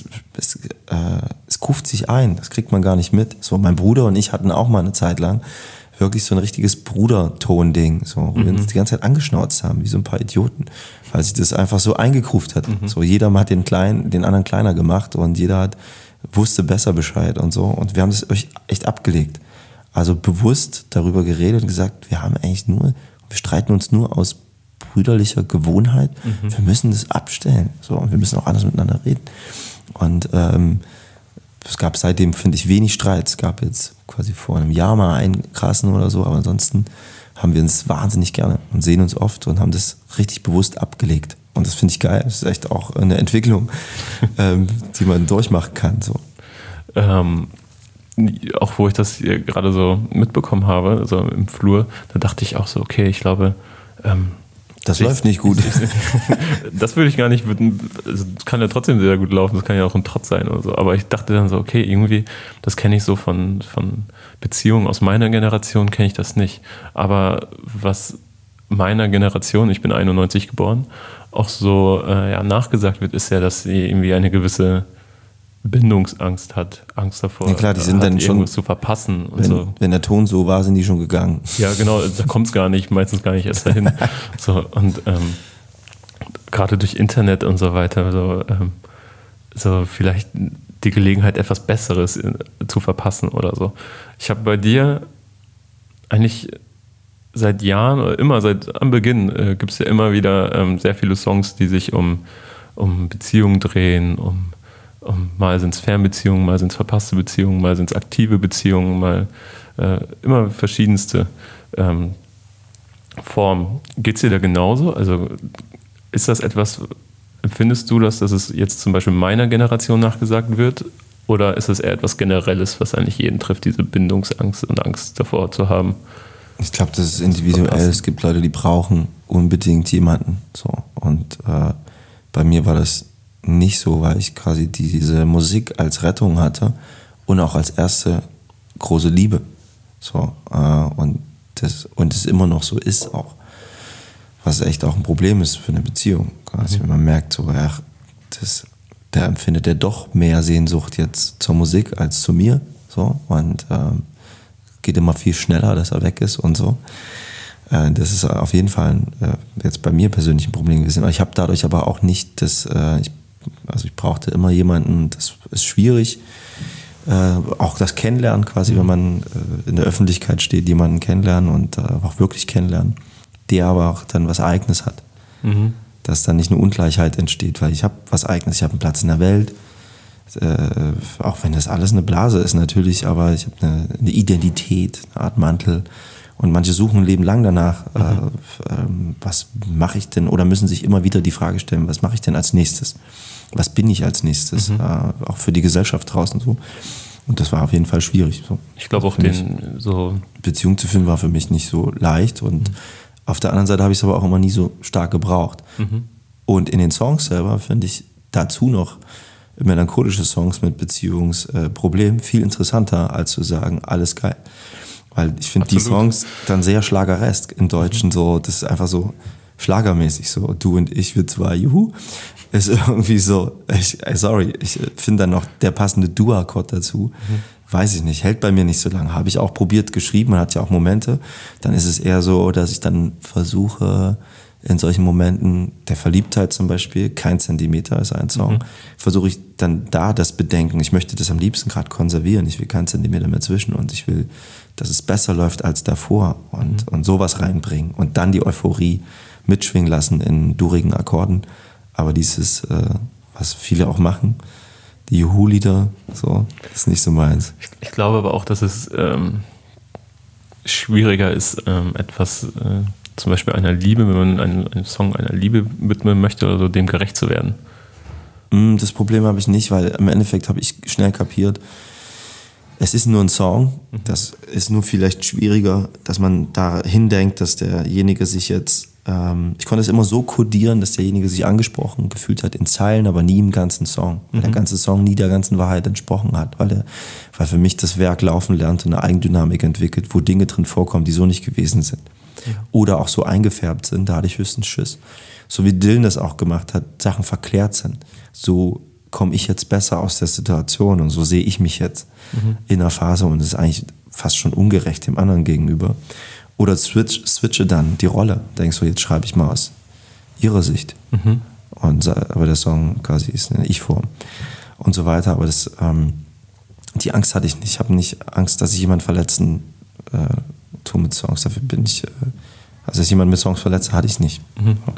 es kuft sich ein, das kriegt man gar nicht mit. So, mein Bruder und ich hatten auch mal eine Zeit lang wirklich so ein richtiges Bruderton-Ding, so, wo wir uns die ganze Zeit angeschnauzt haben, wie so ein paar Idioten, weil sich das einfach so eingekruft hat. So, jeder hat den anderen kleiner gemacht und jeder wusste besser Bescheid und so. Und wir haben das echt abgelegt. Also bewusst darüber geredet und gesagt, wir streiten uns nur aus brüderlicher Gewohnheit. Wir müssen das abstellen. So, und wir müssen auch anders miteinander reden. Und es gab seitdem, finde ich, wenig Streit. Es gab jetzt quasi vor einem Jahr mal einen krassen oder so, aber ansonsten haben wir uns wahnsinnig gerne und sehen uns oft und haben das richtig bewusst abgelegt. Und das finde ich geil. Das ist echt auch eine Entwicklung, die man durchmachen kann. So. Auch wo ich das hier gerade so mitbekommen habe, so im Flur, da dachte ich auch so, okay, ich glaube, das läuft nicht gut. Das würde ich gar nicht, also das kann ja trotzdem sehr gut laufen, das kann ja auch ein Trotz sein oder so, aber ich dachte dann so, okay, irgendwie, das kenne ich so von Beziehungen aus meiner Generation, kenne ich das nicht, aber was meiner Generation, ich bin 91 geboren, auch so nachgesagt wird, ist ja, dass sie irgendwie eine gewisse Bindungsangst hat, Angst davor, ja, klar, die sind dann schon irgendwas zu verpassen und so. Wenn der Ton so war, sind die schon gegangen. Ja, genau, da kommt es meistens gar nicht erst dahin. So, und gerade durch Internet und so weiter, so vielleicht die Gelegenheit, etwas Besseres zu verpassen oder so. Ich habe bei dir eigentlich seit Jahren oder immer seit am Beginn gibt es ja immer wieder sehr viele Songs, die sich um Beziehungen drehen, mal sind es Fernbeziehungen, mal sind es verpasste Beziehungen, mal sind es aktive Beziehungen, mal immer verschiedenste. Form. Geht es dir da genauso? Also ist das etwas, empfindest du das, dass es jetzt zum Beispiel meiner Generation nachgesagt wird? Oder ist es eher etwas Generelles, was eigentlich jeden trifft, diese Bindungsangst und Angst davor zu haben? Ich glaube, das ist individuell. Es gibt Leute, die brauchen unbedingt jemanden. So. Und bei mir war das nicht so, weil ich quasi diese Musik als Rettung hatte und auch als erste große Liebe. So. Und es immer noch so ist auch. Was echt auch ein Problem ist für eine Beziehung. Quasi, wenn man merkt, so, der empfindet ja doch mehr Sehnsucht jetzt zur Musik als zu mir. So. Und geht immer viel schneller, dass er weg ist und so. Das ist auf jeden Fall jetzt bei mir persönlich ein Problem gewesen. Ich habe dadurch aber auch nicht ich brauchte immer jemanden, das ist schwierig. Auch das Kennenlernen quasi, wenn man in der Öffentlichkeit steht, jemanden kennenlernen und auch wirklich kennenlernen, der aber auch dann was Eigenes hat. Mhm. Dass dann nicht eine Ungleichheit entsteht, weil ich habe was Eigenes, ich habe einen Platz in der Welt, auch wenn das alles eine Blase ist natürlich, aber ich habe eine Identität, eine Art Mantel und manche suchen ein Leben lang danach, was mache ich denn, oder müssen sich immer wieder die Frage stellen, was mache ich denn als nächstes? Was bin ich als nächstes? Auch für die Gesellschaft draußen so. Und das war auf jeden Fall schwierig. So. Ich glaube auch Beziehung zu finden war für mich nicht so leicht und auf der anderen Seite habe ich es aber auch immer nie so stark gebraucht. Und in den Songs selber finde ich dazu noch melancholische Songs mit Beziehungsproblemen viel interessanter, als zu sagen, alles geil. Weil ich finde die Songs dann sehr schlageresk im Deutschen, so, das ist einfach so schlagermäßig, so du und ich, wir zwei, juhu, ist irgendwie so, ich finde dann noch der passende Du-Akkord dazu, weiß ich nicht, hält bei mir nicht so lange, habe ich auch probiert geschrieben, man hat ja auch Momente, dann ist es eher so, dass ich dann versuche, in solchen Momenten der Verliebtheit zum Beispiel, Kein Zentimeter ist ein Song, versuche ich dann da das Bedenken, ich möchte das am liebsten gerade konservieren, ich will keinen Zentimeter mehr zwischen und ich will, dass es besser läuft als davor und sowas reinbringen und dann die Euphorie mitschwingen lassen in durigen Akkorden, aber dieses, was viele auch machen, die Juhu-Lieder, so, ist nicht so meins. Ich glaube aber auch, dass es schwieriger ist, etwas zum Beispiel einer Liebe, wenn man einen Song einer Liebe widmen möchte oder so, dem gerecht zu werden. Das Problem habe ich nicht, weil im Endeffekt habe ich schnell kapiert, es ist nur ein Song, das ist nur vielleicht schwieriger, dass man dahin denkt, dass derjenige sich jetzt, ich konnte es immer so kodieren, dass derjenige sich angesprochen gefühlt hat in Zeilen, aber nie im ganzen Song. Weil der ganze Song nie der ganzen Wahrheit entsprochen hat, weil für mich das Werk laufen lernt und eine Eigendynamik entwickelt, wo Dinge drin vorkommen, die so nicht gewesen sind. Ja. Oder auch so eingefärbt sind, da hatte ich höchstens Schiss. So wie Dylan das auch gemacht hat, Sachen verklärt sind. So komme ich jetzt besser aus der Situation und so sehe ich mich jetzt in der Phase und es ist eigentlich fast schon ungerecht dem anderen gegenüber. Oder switche dann die Rolle. Denkst du, jetzt schreibe ich mal aus ihrer Sicht. Aber der Song quasi ist eine Ich-Form und so weiter. Aber die Angst hatte ich nicht. Ich habe nicht Angst, dass ich jemanden verletzen tue mit Songs. Dafür bin ich, also dass ich jemanden mit Songs verletze, hatte ich nicht.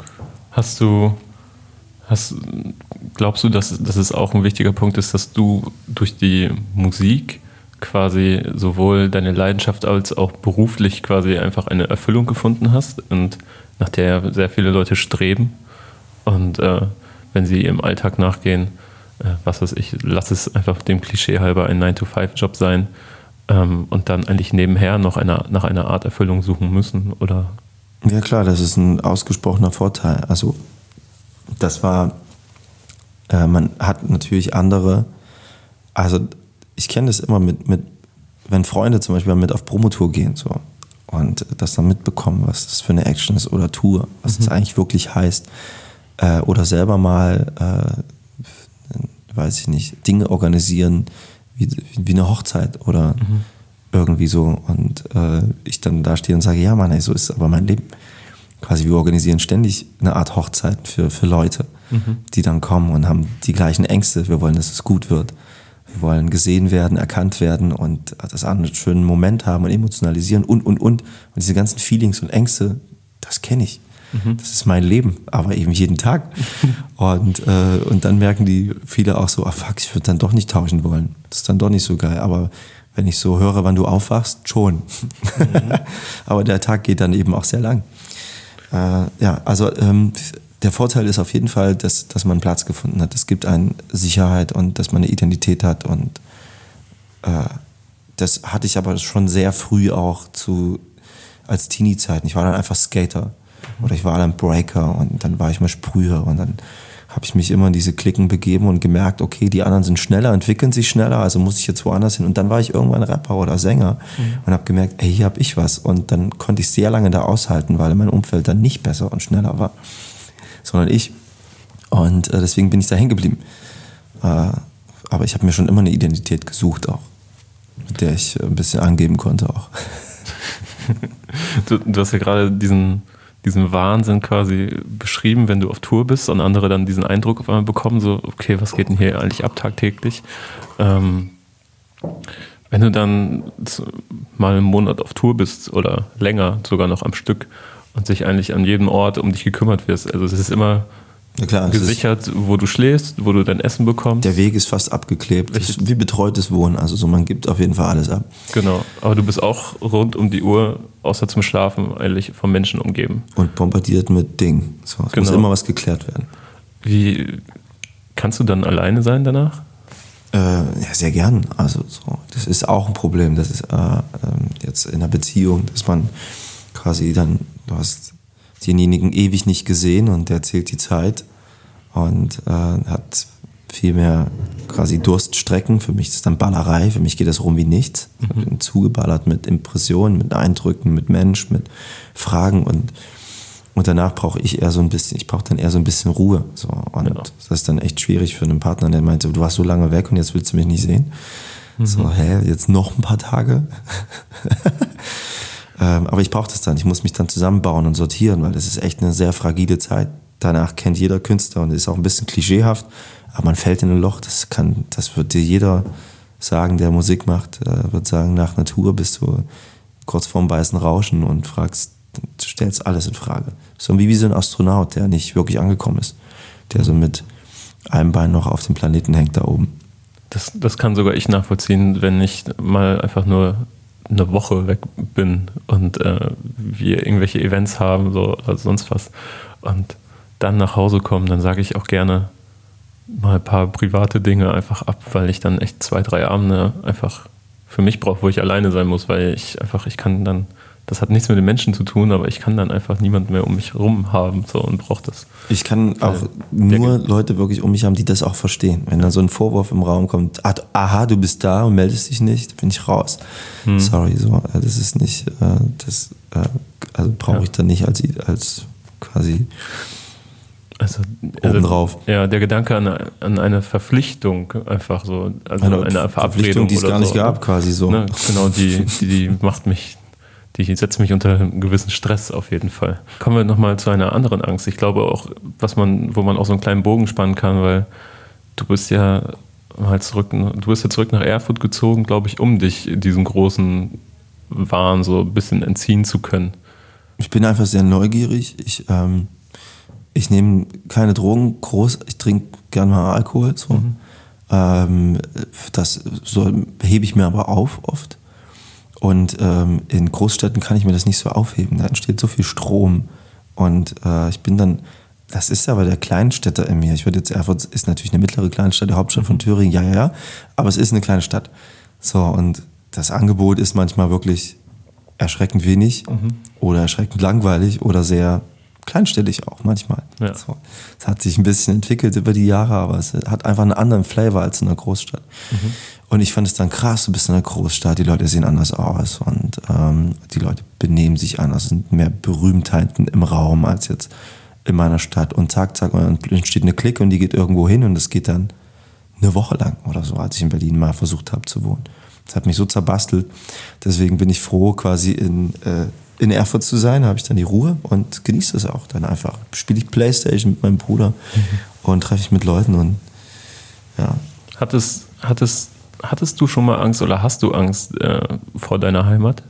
Glaubst du, dass es auch ein wichtiger Punkt ist, dass du durch die Musik quasi sowohl deine Leidenschaft als auch beruflich quasi einfach eine Erfüllung gefunden hast und nach der sehr viele Leute streben und wenn sie ihrem Alltag nachgehen, was weiß ich, lass es einfach dem Klischee halber ein 9-to-5-Job sein und dann eigentlich nebenher noch nach einer Art Erfüllung suchen müssen, oder? Ja klar, das ist ein ausgesprochener Vorteil. Also das war, man hat natürlich andere, also ich kenne das immer mit, wenn Freunde zum Beispiel mit auf Promotour gehen so und das dann mitbekommen, was das für eine Action ist oder Tour, was das eigentlich wirklich heißt, oder selber mal, weiß ich nicht, Dinge organisieren wie eine Hochzeit oder irgendwie so und ich dann da stehe und sage, ja Mann, ey, so ist aber mein Leben. Quasi wir organisieren ständig eine Art Hochzeit für Leute, die dann kommen und haben die gleichen Ängste. Wir wollen, dass es gut wird. Wir wollen gesehen werden, erkannt werden und das einen schönen Moment haben und emotionalisieren und. Und diese ganzen Feelings und Ängste, das kenne ich. Das ist mein Leben, aber eben jeden Tag. Und dann merken die viele auch so, fuck, ich würde dann doch nicht tauschen wollen. Das ist dann doch nicht so geil. Aber wenn ich so höre, wann du aufwachst, schon. Aber der Tag geht dann eben auch sehr lang. Der Vorteil ist auf jeden Fall, dass man einen Platz gefunden hat. Es gibt eine Sicherheit und dass man eine Identität hat. Und das hatte ich aber schon sehr früh auch als Teenie-Zeiten. Ich war dann einfach Skater oder ich war dann Breaker und dann war ich mal Sprüher und dann habe ich mich immer in diese Klicken begeben und gemerkt, okay, die anderen sind schneller, entwickeln sich schneller, also muss ich jetzt woanders hin. Und dann war ich irgendwann Rapper oder Sänger und habe gemerkt, ey, hier habe ich was. Und dann konnte ich sehr lange da aushalten, weil mein Umfeld dann nicht besser und schneller war, sondern ich. Und deswegen bin ich da hängen geblieben. Aber ich habe mir schon immer eine Identität gesucht auch, mit der ich ein bisschen angeben konnte auch. Du hast ja gerade diesen Wahnsinn quasi beschrieben, wenn du auf Tour bist und andere dann diesen Eindruck auf einmal bekommen, so, okay, was geht denn hier eigentlich ab tagtäglich? Wenn du dann mal einen Monat auf Tour bist oder länger sogar noch am Stück und sich eigentlich an jedem Ort um dich gekümmert wirst, also es ist immer gesichert, wo du schläfst, wo du dein Essen bekommst. Der Weg ist fast abgeklebt. Das ist wie betreutes Wohnen. Also so, man gibt auf jeden Fall alles ab. Genau. Aber du bist auch rund um die Uhr, außer zum Schlafen, eigentlich vom Menschen umgeben. Und bombardiert mit Dingen. So, es muss immer was geklärt werden. Wie kannst du dann alleine sein danach? Ja, sehr gern. Also so, das ist auch ein Problem. Das ist jetzt in einer Beziehung, dass man quasi dann, du hast denjenigen ewig nicht gesehen und der zählt die Zeit und hat viel mehr quasi Durststrecken. Für mich ist es dann Ballerei, für mich geht das rum wie nichts. Ich bin zugeballert mit Impressionen, mit Eindrücken, mit Mensch, mit Fragen und danach brauche ich dann eher so ein bisschen Ruhe. So. Und das ist dann echt schwierig für einen Partner, der meinte, du warst so lange weg und jetzt willst du mich nicht sehen. So, jetzt noch ein paar Tage? Aber ich brauche das dann. Ich muss mich dann zusammenbauen und sortieren, weil das ist echt eine sehr fragile Zeit. Danach kennt jeder Künstler und ist auch ein bisschen klischeehaft, aber man fällt in ein Loch. Das wird dir jeder sagen, der Musik macht. Wird sagen, nach Natur bist du kurz vorm weißen Rauschen und stellst alles in Frage. So wie so ein Astronaut, der nicht wirklich angekommen ist. Der so mit einem Bein noch auf dem Planeten hängt da oben. Das kann sogar ich nachvollziehen, wenn ich mal einfach nur eine Woche weg bin und wir irgendwelche Events haben so, oder sonst was und dann nach Hause kommen, dann sage ich auch gerne mal ein paar private Dinge einfach ab, weil ich dann echt 2-3 Abende einfach für mich brauche, wo ich alleine sein muss, weil ich kann dann, das hat nichts mit den Menschen zu tun, aber ich kann dann einfach niemanden mehr um mich rum haben so, und brauche das. Ich kann auch nur Leute wirklich um mich haben, die das auch verstehen. Wenn dann so ein Vorwurf im Raum kommt, aha, du bist da und meldest dich nicht, bin ich raus. Sorry, so, das ist nicht, also brauche ich dann nicht als quasi obendrauf. Ja, der Gedanke an eine Verpflichtung einfach so, also eine Verabredung, die es gar nicht gab, quasi so. Ne, genau, die macht mich, die setzt mich unter einen gewissen Stress auf jeden Fall. Kommen wir nochmal zu einer anderen Angst. Ich glaube auch, wo man auch so einen kleinen Bogen spannen kann, weil du bist ja zurück nach Erfurt gezogen, glaube ich, um dich diesen großen Wahn so ein bisschen entziehen zu können. Ich bin einfach sehr neugierig. Ich nehme keine Drogen groß, ich trinke gerne mal Alkohol. So. Das hebe ich mir aber auf oft. Und in Großstädten kann ich mir das nicht so aufheben. Da entsteht so viel Strom. Und ich bin dann, das ist aber der Kleinstädter in mir. Erfurt ist natürlich eine mittlere Kleinstadt, die Hauptstadt von Thüringen, ja. Aber es ist eine kleine Stadt. So, und das Angebot ist manchmal wirklich erschreckend wenig oder erschreckend langweilig oder sehr kleinstädtig auch manchmal. Ja. So. Es hat sich ein bisschen entwickelt über die Jahre, aber es hat einfach einen anderen Flavor als in einer Großstadt. Und ich fand es dann krass, du bist in einer Großstadt, die Leute sehen anders aus und die Leute benehmen sich anders, es sind mehr Berühmtheiten im Raum als jetzt in meiner Stadt. Und zack, und dann entsteht eine Clique und die geht irgendwo hin und das geht dann eine Woche lang oder so, als ich in Berlin mal versucht habe zu wohnen. Das hat mich so zerbastelt. Deswegen bin ich froh, quasi in Erfurt zu sein, habe ich dann die Ruhe und genieße es auch dann einfach. Spiele ich Playstation mit meinem Bruder und treffe ich mit Leuten und ja. Hattest du schon mal Angst oder hast du Angst vor deiner Heimat?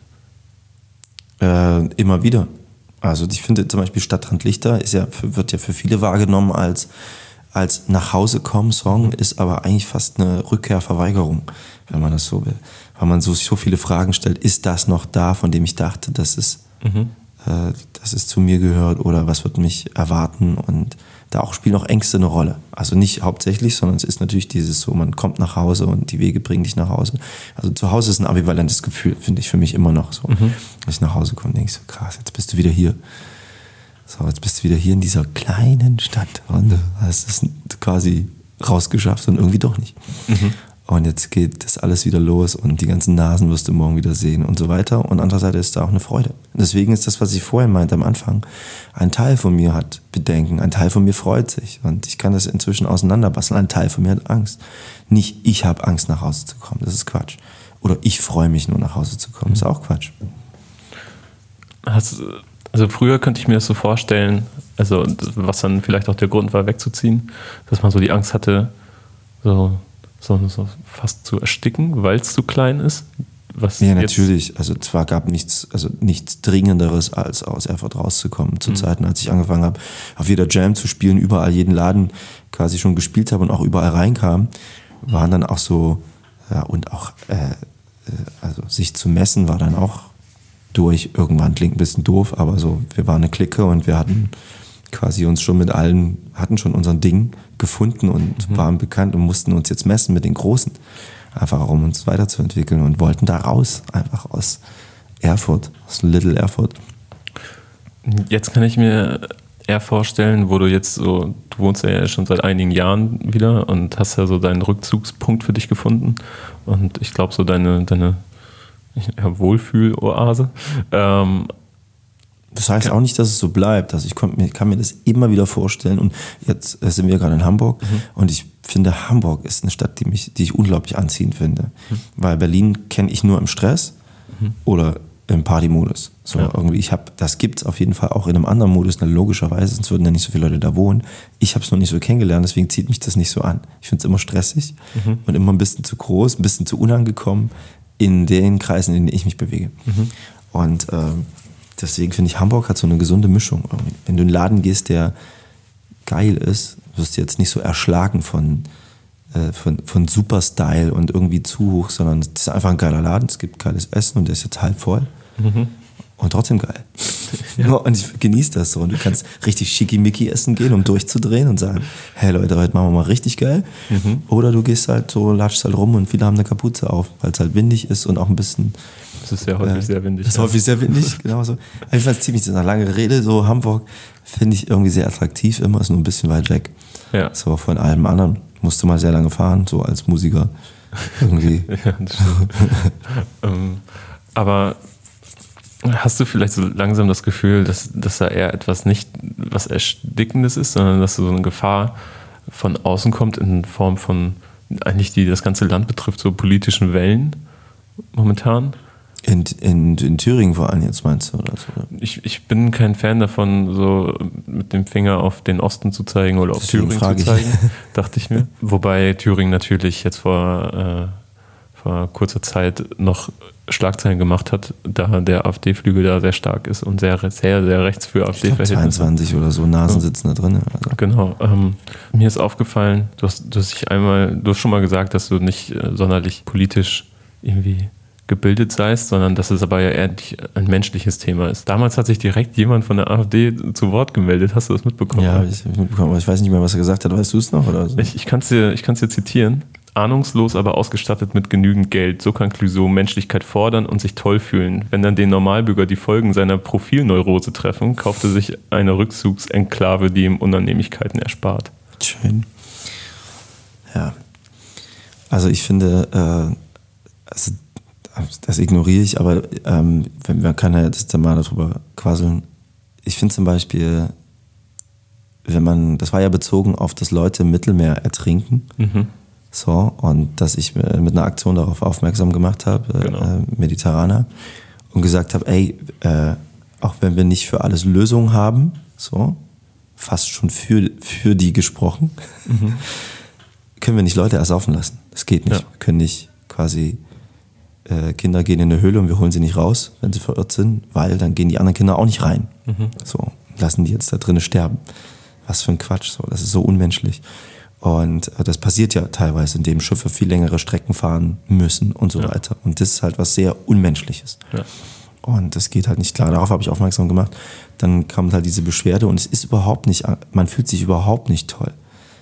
Immer wieder. Also ich finde zum Beispiel Stadtrand Lichter wird ja für viele wahrgenommen als Nach-Hause-kommen-Song, ist aber eigentlich fast eine Rückkehrverweigerung, wenn man das so will. weil man so viele Fragen stellt, ist das noch da, von dem ich dachte, dass es zu mir gehört oder was wird mich erwarten, und da auch spielen auch Ängste eine Rolle. Also nicht hauptsächlich, sondern es ist natürlich dieses so, man kommt nach Hause und die Wege bringen dich nach Hause. Also zu Hause ist ein ambivalentes Gefühl, finde ich für mich immer noch so. Wenn ich nach Hause komme, denke ich so, krass, jetzt bist du wieder hier. So, jetzt bist du wieder hier in dieser kleinen Stadt und du hast es quasi rausgeschafft und irgendwie doch nicht. Und jetzt geht das alles wieder los und die ganzen Nasen wirst du morgen wieder sehen und so weiter. Und andererseits ist da auch eine Freude. Deswegen ist das, was ich vorhin meinte am Anfang, ein Teil von mir hat Bedenken, ein Teil von mir freut sich. Und ich kann das inzwischen auseinanderbasteln. Ein Teil von mir hat Angst. Nicht, ich habe Angst, nach Hause zu kommen. Das ist Quatsch. Oder ich freue mich nur, nach Hause zu kommen. Das ist auch Quatsch. Also früher könnte ich mir das so vorstellen, also was dann vielleicht auch der Grund war, wegzuziehen, dass man so die Angst hatte, so fast zu ersticken, weil es zu klein ist. Ja, natürlich. Also zwar gab nichts Dringenderes, als aus Erfurt rauszukommen. Zu Zeiten, als ich angefangen habe, auf jeder Jam zu spielen, überall jeden Laden quasi schon gespielt habe und auch überall reinkam, waren dann auch so, ja, und auch also sich zu messen war dann auch durch. Irgendwann klingt ein bisschen doof, aber so, wir waren eine Clique und wir hatten quasi uns schon mit allen, hatten schon unser Ding gefunden und waren bekannt und mussten uns jetzt messen mit den Großen. Einfach um uns weiterzuentwickeln und wollten da raus, einfach aus Erfurt, aus Little Erfurt. Jetzt kann ich mir eher vorstellen, wo du jetzt so, du wohnst ja schon seit einigen Jahren wieder und hast ja so deinen Rückzugspunkt für dich gefunden und ich glaube so deine Wohlfühl-Oase. Das heißt auch nicht, dass es so bleibt. Also ich kann mir das immer wieder vorstellen. Und jetzt sind wir gerade in Hamburg und ich finde, Hamburg ist eine Stadt, die ich unglaublich anziehend finde. Weil Berlin kenne ich nur im Stress oder im Partymodus. So irgendwie, das gibt es auf jeden Fall auch in einem anderen Modus, logischerweise, sonst würden ja nicht so viele Leute da wohnen. Ich habe es noch nicht so kennengelernt, deswegen zieht mich das nicht so an. Ich finde es immer stressig und immer ein bisschen zu groß, ein bisschen zu unangekommen in den Kreisen, in denen ich mich bewege. Und deswegen finde ich, Hamburg hat so eine gesunde Mischung. Wenn du in einen Laden gehst, der geil ist, wirst du jetzt nicht so erschlagen von Superstyle und irgendwie zu hoch, sondern es ist einfach ein geiler Laden, es gibt geiles Essen und der ist jetzt halb voll. Und trotzdem geil. Ja. Und ich genieße das so. Und du kannst richtig schickimicki essen gehen, um durchzudrehen und sagen, hey Leute, heute machen wir mal richtig geil. Oder du gehst halt so, latschst halt rum und viele haben eine Kapuze auf, weil es halt windig ist und auch ein bisschen... Das ist ja häufig sehr windig. Das ist häufig sehr windig, genau so. Ich fand es ziemlich, eine lange Rede, so Hamburg finde ich irgendwie sehr attraktiv, immer ist nur ein bisschen weit weg. Ja. So von allem anderen. Musste mal sehr lange fahren, so als Musiker. Irgendwie. Ja, das stimmt. Aber hast du vielleicht so langsam das Gefühl, dass da eher etwas nicht was Erstickendes ist, sondern dass so eine Gefahr von außen kommt in Form von, eigentlich die das ganze Land betrifft, so politischen Wellen momentan? In Thüringen vor allem jetzt, meinst du? Oder so? Ich bin kein Fan davon, so mit dem Finger auf den Osten zu zeigen oder auf Thüringen zu zeigen, dachte ich mir. Wobei Thüringen natürlich jetzt vor kurzer Zeit noch Schlagzeilen gemacht hat, da der AfD-Flügel da sehr stark ist und sehr, sehr, sehr rechts für AfD-Verhältnisse. 22 oder so Nasen sitzen da drin. Also. Genau. Mir ist aufgefallen, du hast schon mal gesagt, dass du nicht sonderlich politisch irgendwie gebildet seist, sondern dass es aber ja eher ein menschliches Thema ist. Damals hat sich direkt jemand von der AfD zu Wort gemeldet. Hast du das mitbekommen? Ja, ich mitbekommen, aber ich weiß nicht mehr, was er gesagt hat. Weißt du es noch? Oder so? Ich kann es dir zitieren. Ahnungslos, aber ausgestattet mit genügend Geld. So kann Clouseau Menschlichkeit fordern und sich toll fühlen. Wenn dann den Normalbürger die Folgen seiner Profilneurose treffen, kauft er sich eine Rückzugsenklave, die ihm Unannehmlichkeiten erspart. Schön. Ja. Also ich finde, das ignoriere ich, aber man kann ja jetzt mal darüber quasseln. Ich finde zum Beispiel, das war ja bezogen auf, dass Leute im Mittelmeer ertrinken. So, und dass ich mit einer Aktion darauf aufmerksam gemacht habe, genau. Mediterraner, und gesagt habe, ey, auch wenn wir nicht für alles Lösungen haben, so, fast schon für die gesprochen, können wir nicht Leute ersaufen lassen. Das geht nicht. Ja. Wir können nicht quasi, Kinder gehen in eine Höhle und wir holen sie nicht raus, wenn sie verirrt sind, weil dann gehen die anderen Kinder auch nicht rein. So, lassen die jetzt da drinnen sterben. Was für ein Quatsch, so, das ist so unmenschlich. Und das passiert ja teilweise, indem Schiffe viel längere Strecken fahren müssen und so weiter. Und das ist halt was sehr Unmenschliches. Ja. Und das geht halt nicht klar. Darauf habe ich aufmerksam gemacht. Dann kam halt diese Beschwerde und es ist überhaupt nicht, man fühlt sich überhaupt nicht toll.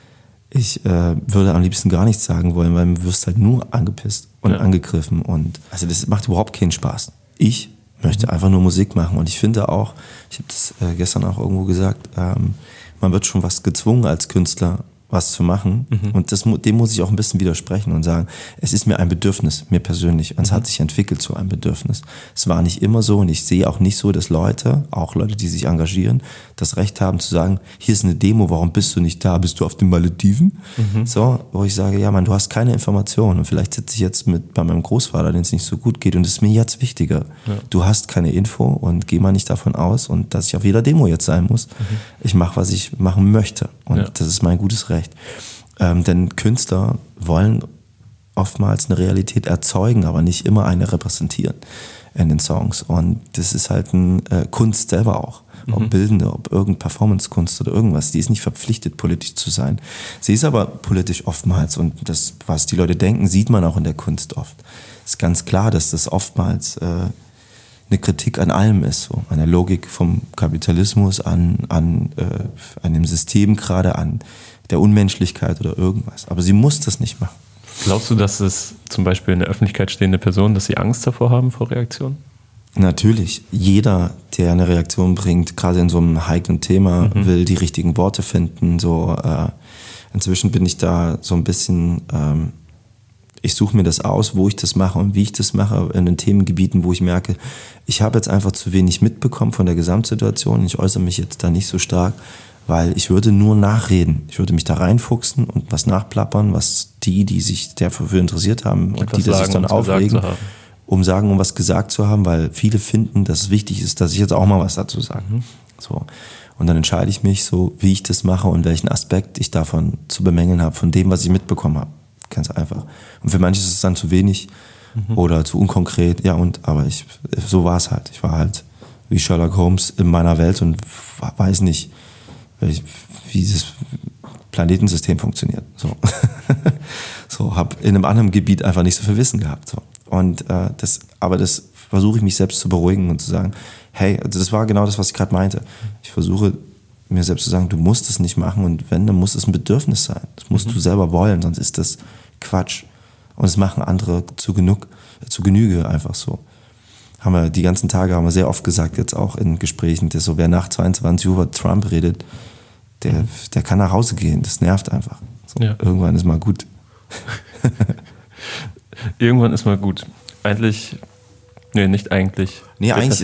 Ich würde am liebsten gar nichts sagen wollen, weil du wirst halt nur angepisst und angegriffen. Und also das macht überhaupt keinen Spaß. Ich möchte einfach nur Musik machen. Und ich finde auch, ich habe das gestern auch irgendwo gesagt, man wird schon was gezwungen als Künstler, was zu machen. Und dem muss ich auch ein bisschen widersprechen und sagen, es ist mir ein Bedürfnis, mir persönlich. Und es hat sich entwickelt zu einem Bedürfnis. Es war nicht immer so und ich sehe auch nicht so, dass Leute, auch Leute, die sich engagieren, das Recht haben zu sagen, hier ist eine Demo, warum bist du nicht da? Bist du auf den Malediven? So, wo ich sage, ja Mann, du hast keine Informationen und vielleicht sitze ich jetzt bei meinem Großvater, dem es nicht so gut geht und es ist mir jetzt wichtiger. Ja. Du hast keine Info und geh mal nicht davon aus und dass ich auf jeder Demo jetzt sein muss. Ich mache, was ich machen möchte und das ist mein gutes Recht. Denn Künstler wollen oftmals eine Realität erzeugen, aber nicht immer eine repräsentieren in den Songs. Und das ist halt Kunst selber auch. Ob bildende, ob irgendeine Performance-Kunst oder irgendwas. Die ist nicht verpflichtet, politisch zu sein. Sie ist aber politisch oftmals. Und das, was die Leute denken, sieht man auch in der Kunst oft. Es ist ganz klar, dass das oftmals eine Kritik an allem ist, so an der Logik vom Kapitalismus, an dem System gerade, an der Unmenschlichkeit oder irgendwas. Aber sie muss das nicht machen. Glaubst du, dass es zum Beispiel in der Öffentlichkeit stehende Personen, dass sie Angst davor haben vor Reaktionen? Natürlich. Jeder, der eine Reaktion bringt, gerade in so einem heiklen Thema, will die richtigen Worte finden. So, inzwischen bin ich da so ein bisschen... ich suche mir das aus, wo ich das mache und wie ich das mache in den Themengebieten, wo ich merke, ich habe jetzt einfach zu wenig mitbekommen von der Gesamtsituation. Ich äußere mich jetzt da nicht so stark, weil ich würde nur nachreden. Ich würde mich da reinfuchsen und was nachplappern, was die sich dafür interessiert haben und die sich dann aufregen, um was gesagt zu haben, weil viele finden, dass es wichtig ist, dass ich jetzt auch mal was dazu sage. So. Und dann entscheide ich mich so, wie ich das mache und welchen Aspekt ich davon zu bemängeln habe, von dem, was ich mitbekommen habe. Ganz einfach. Und für manche ist es dann zu wenig oder zu unkonkret. Ja, aber so war es halt. Ich war halt wie Sherlock Holmes in meiner Welt und weiß nicht, wie das Planetensystem funktioniert. So, habe in einem anderen Gebiet einfach nicht so viel Wissen gehabt. So. Und das versuche ich mich selbst zu beruhigen und zu sagen, hey, das war genau das, was ich gerade meinte. Ich versuche mir selbst zu sagen, du musst es nicht machen und wenn, dann muss es ein Bedürfnis sein. Das musst du selber wollen, sonst ist das Quatsch. Und es machen andere zu Genüge einfach so. Die ganzen Tage haben wir sehr oft gesagt, jetzt auch in Gesprächen, dass so wer nach 22 Uhr über Trump redet, der kann nach Hause gehen. Das nervt einfach. So, ja. Irgendwann ist mal gut. Irgendwann ist mal gut. Eigentlich... Nee, nicht eigentlich. Nee, eigentlich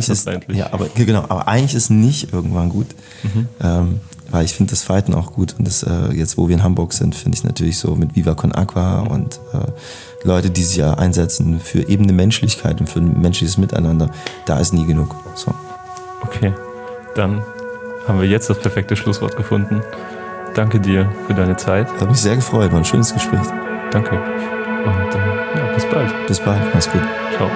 ist nicht irgendwann gut. Weil ich finde das Fighten auch gut. Und das, jetzt, wo wir in Hamburg sind, finde ich natürlich so mit Viva Con Aqua und Leute, die sich ja einsetzen für eben eine Menschlichkeit und für ein menschliches Miteinander, da ist nie genug. So. Okay, dann haben wir jetzt das perfekte Schlusswort gefunden. Danke dir für deine Zeit. Hat mich sehr gefreut, war ein schönes Gespräch. Danke. Und bis bald. Bis bald, mach's gut. Ciao.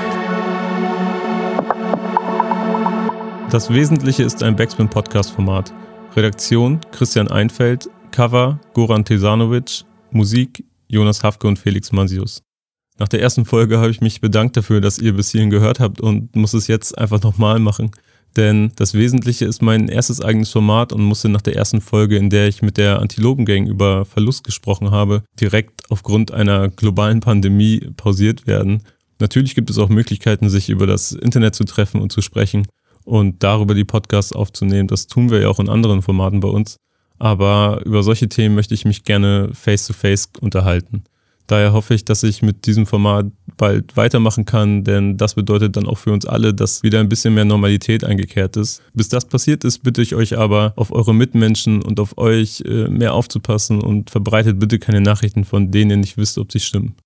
Das Wesentliche ist ein Backspin-Podcast-Format. Redaktion Christian Einfeld, Cover Goran Tesanovic, Musik Jonas Hafke und Felix Mansius. Nach der ersten Folge habe ich mich bedankt dafür, dass ihr bis hierhin gehört habt und muss es jetzt einfach nochmal machen. Denn das Wesentliche ist mein erstes eigenes Format und musste nach der ersten Folge, in der ich mit der Antilopen-Gang über Verlust gesprochen habe, direkt aufgrund einer globalen Pandemie pausiert werden. Natürlich gibt es auch Möglichkeiten, sich über das Internet zu treffen und zu sprechen und darüber die Podcasts aufzunehmen. Das tun wir ja auch in anderen Formaten bei uns. Aber über solche Themen möchte ich mich gerne face-to-face unterhalten. Daher hoffe ich, dass ich mit diesem Format bald weitermachen kann, denn das bedeutet dann auch für uns alle, dass wieder ein bisschen mehr Normalität eingekehrt ist. Bis das passiert ist, bitte ich euch aber, auf eure Mitmenschen und auf euch mehr aufzupassen und verbreitet bitte keine Nachrichten, von denen ihr nicht wisst, ob sie stimmen.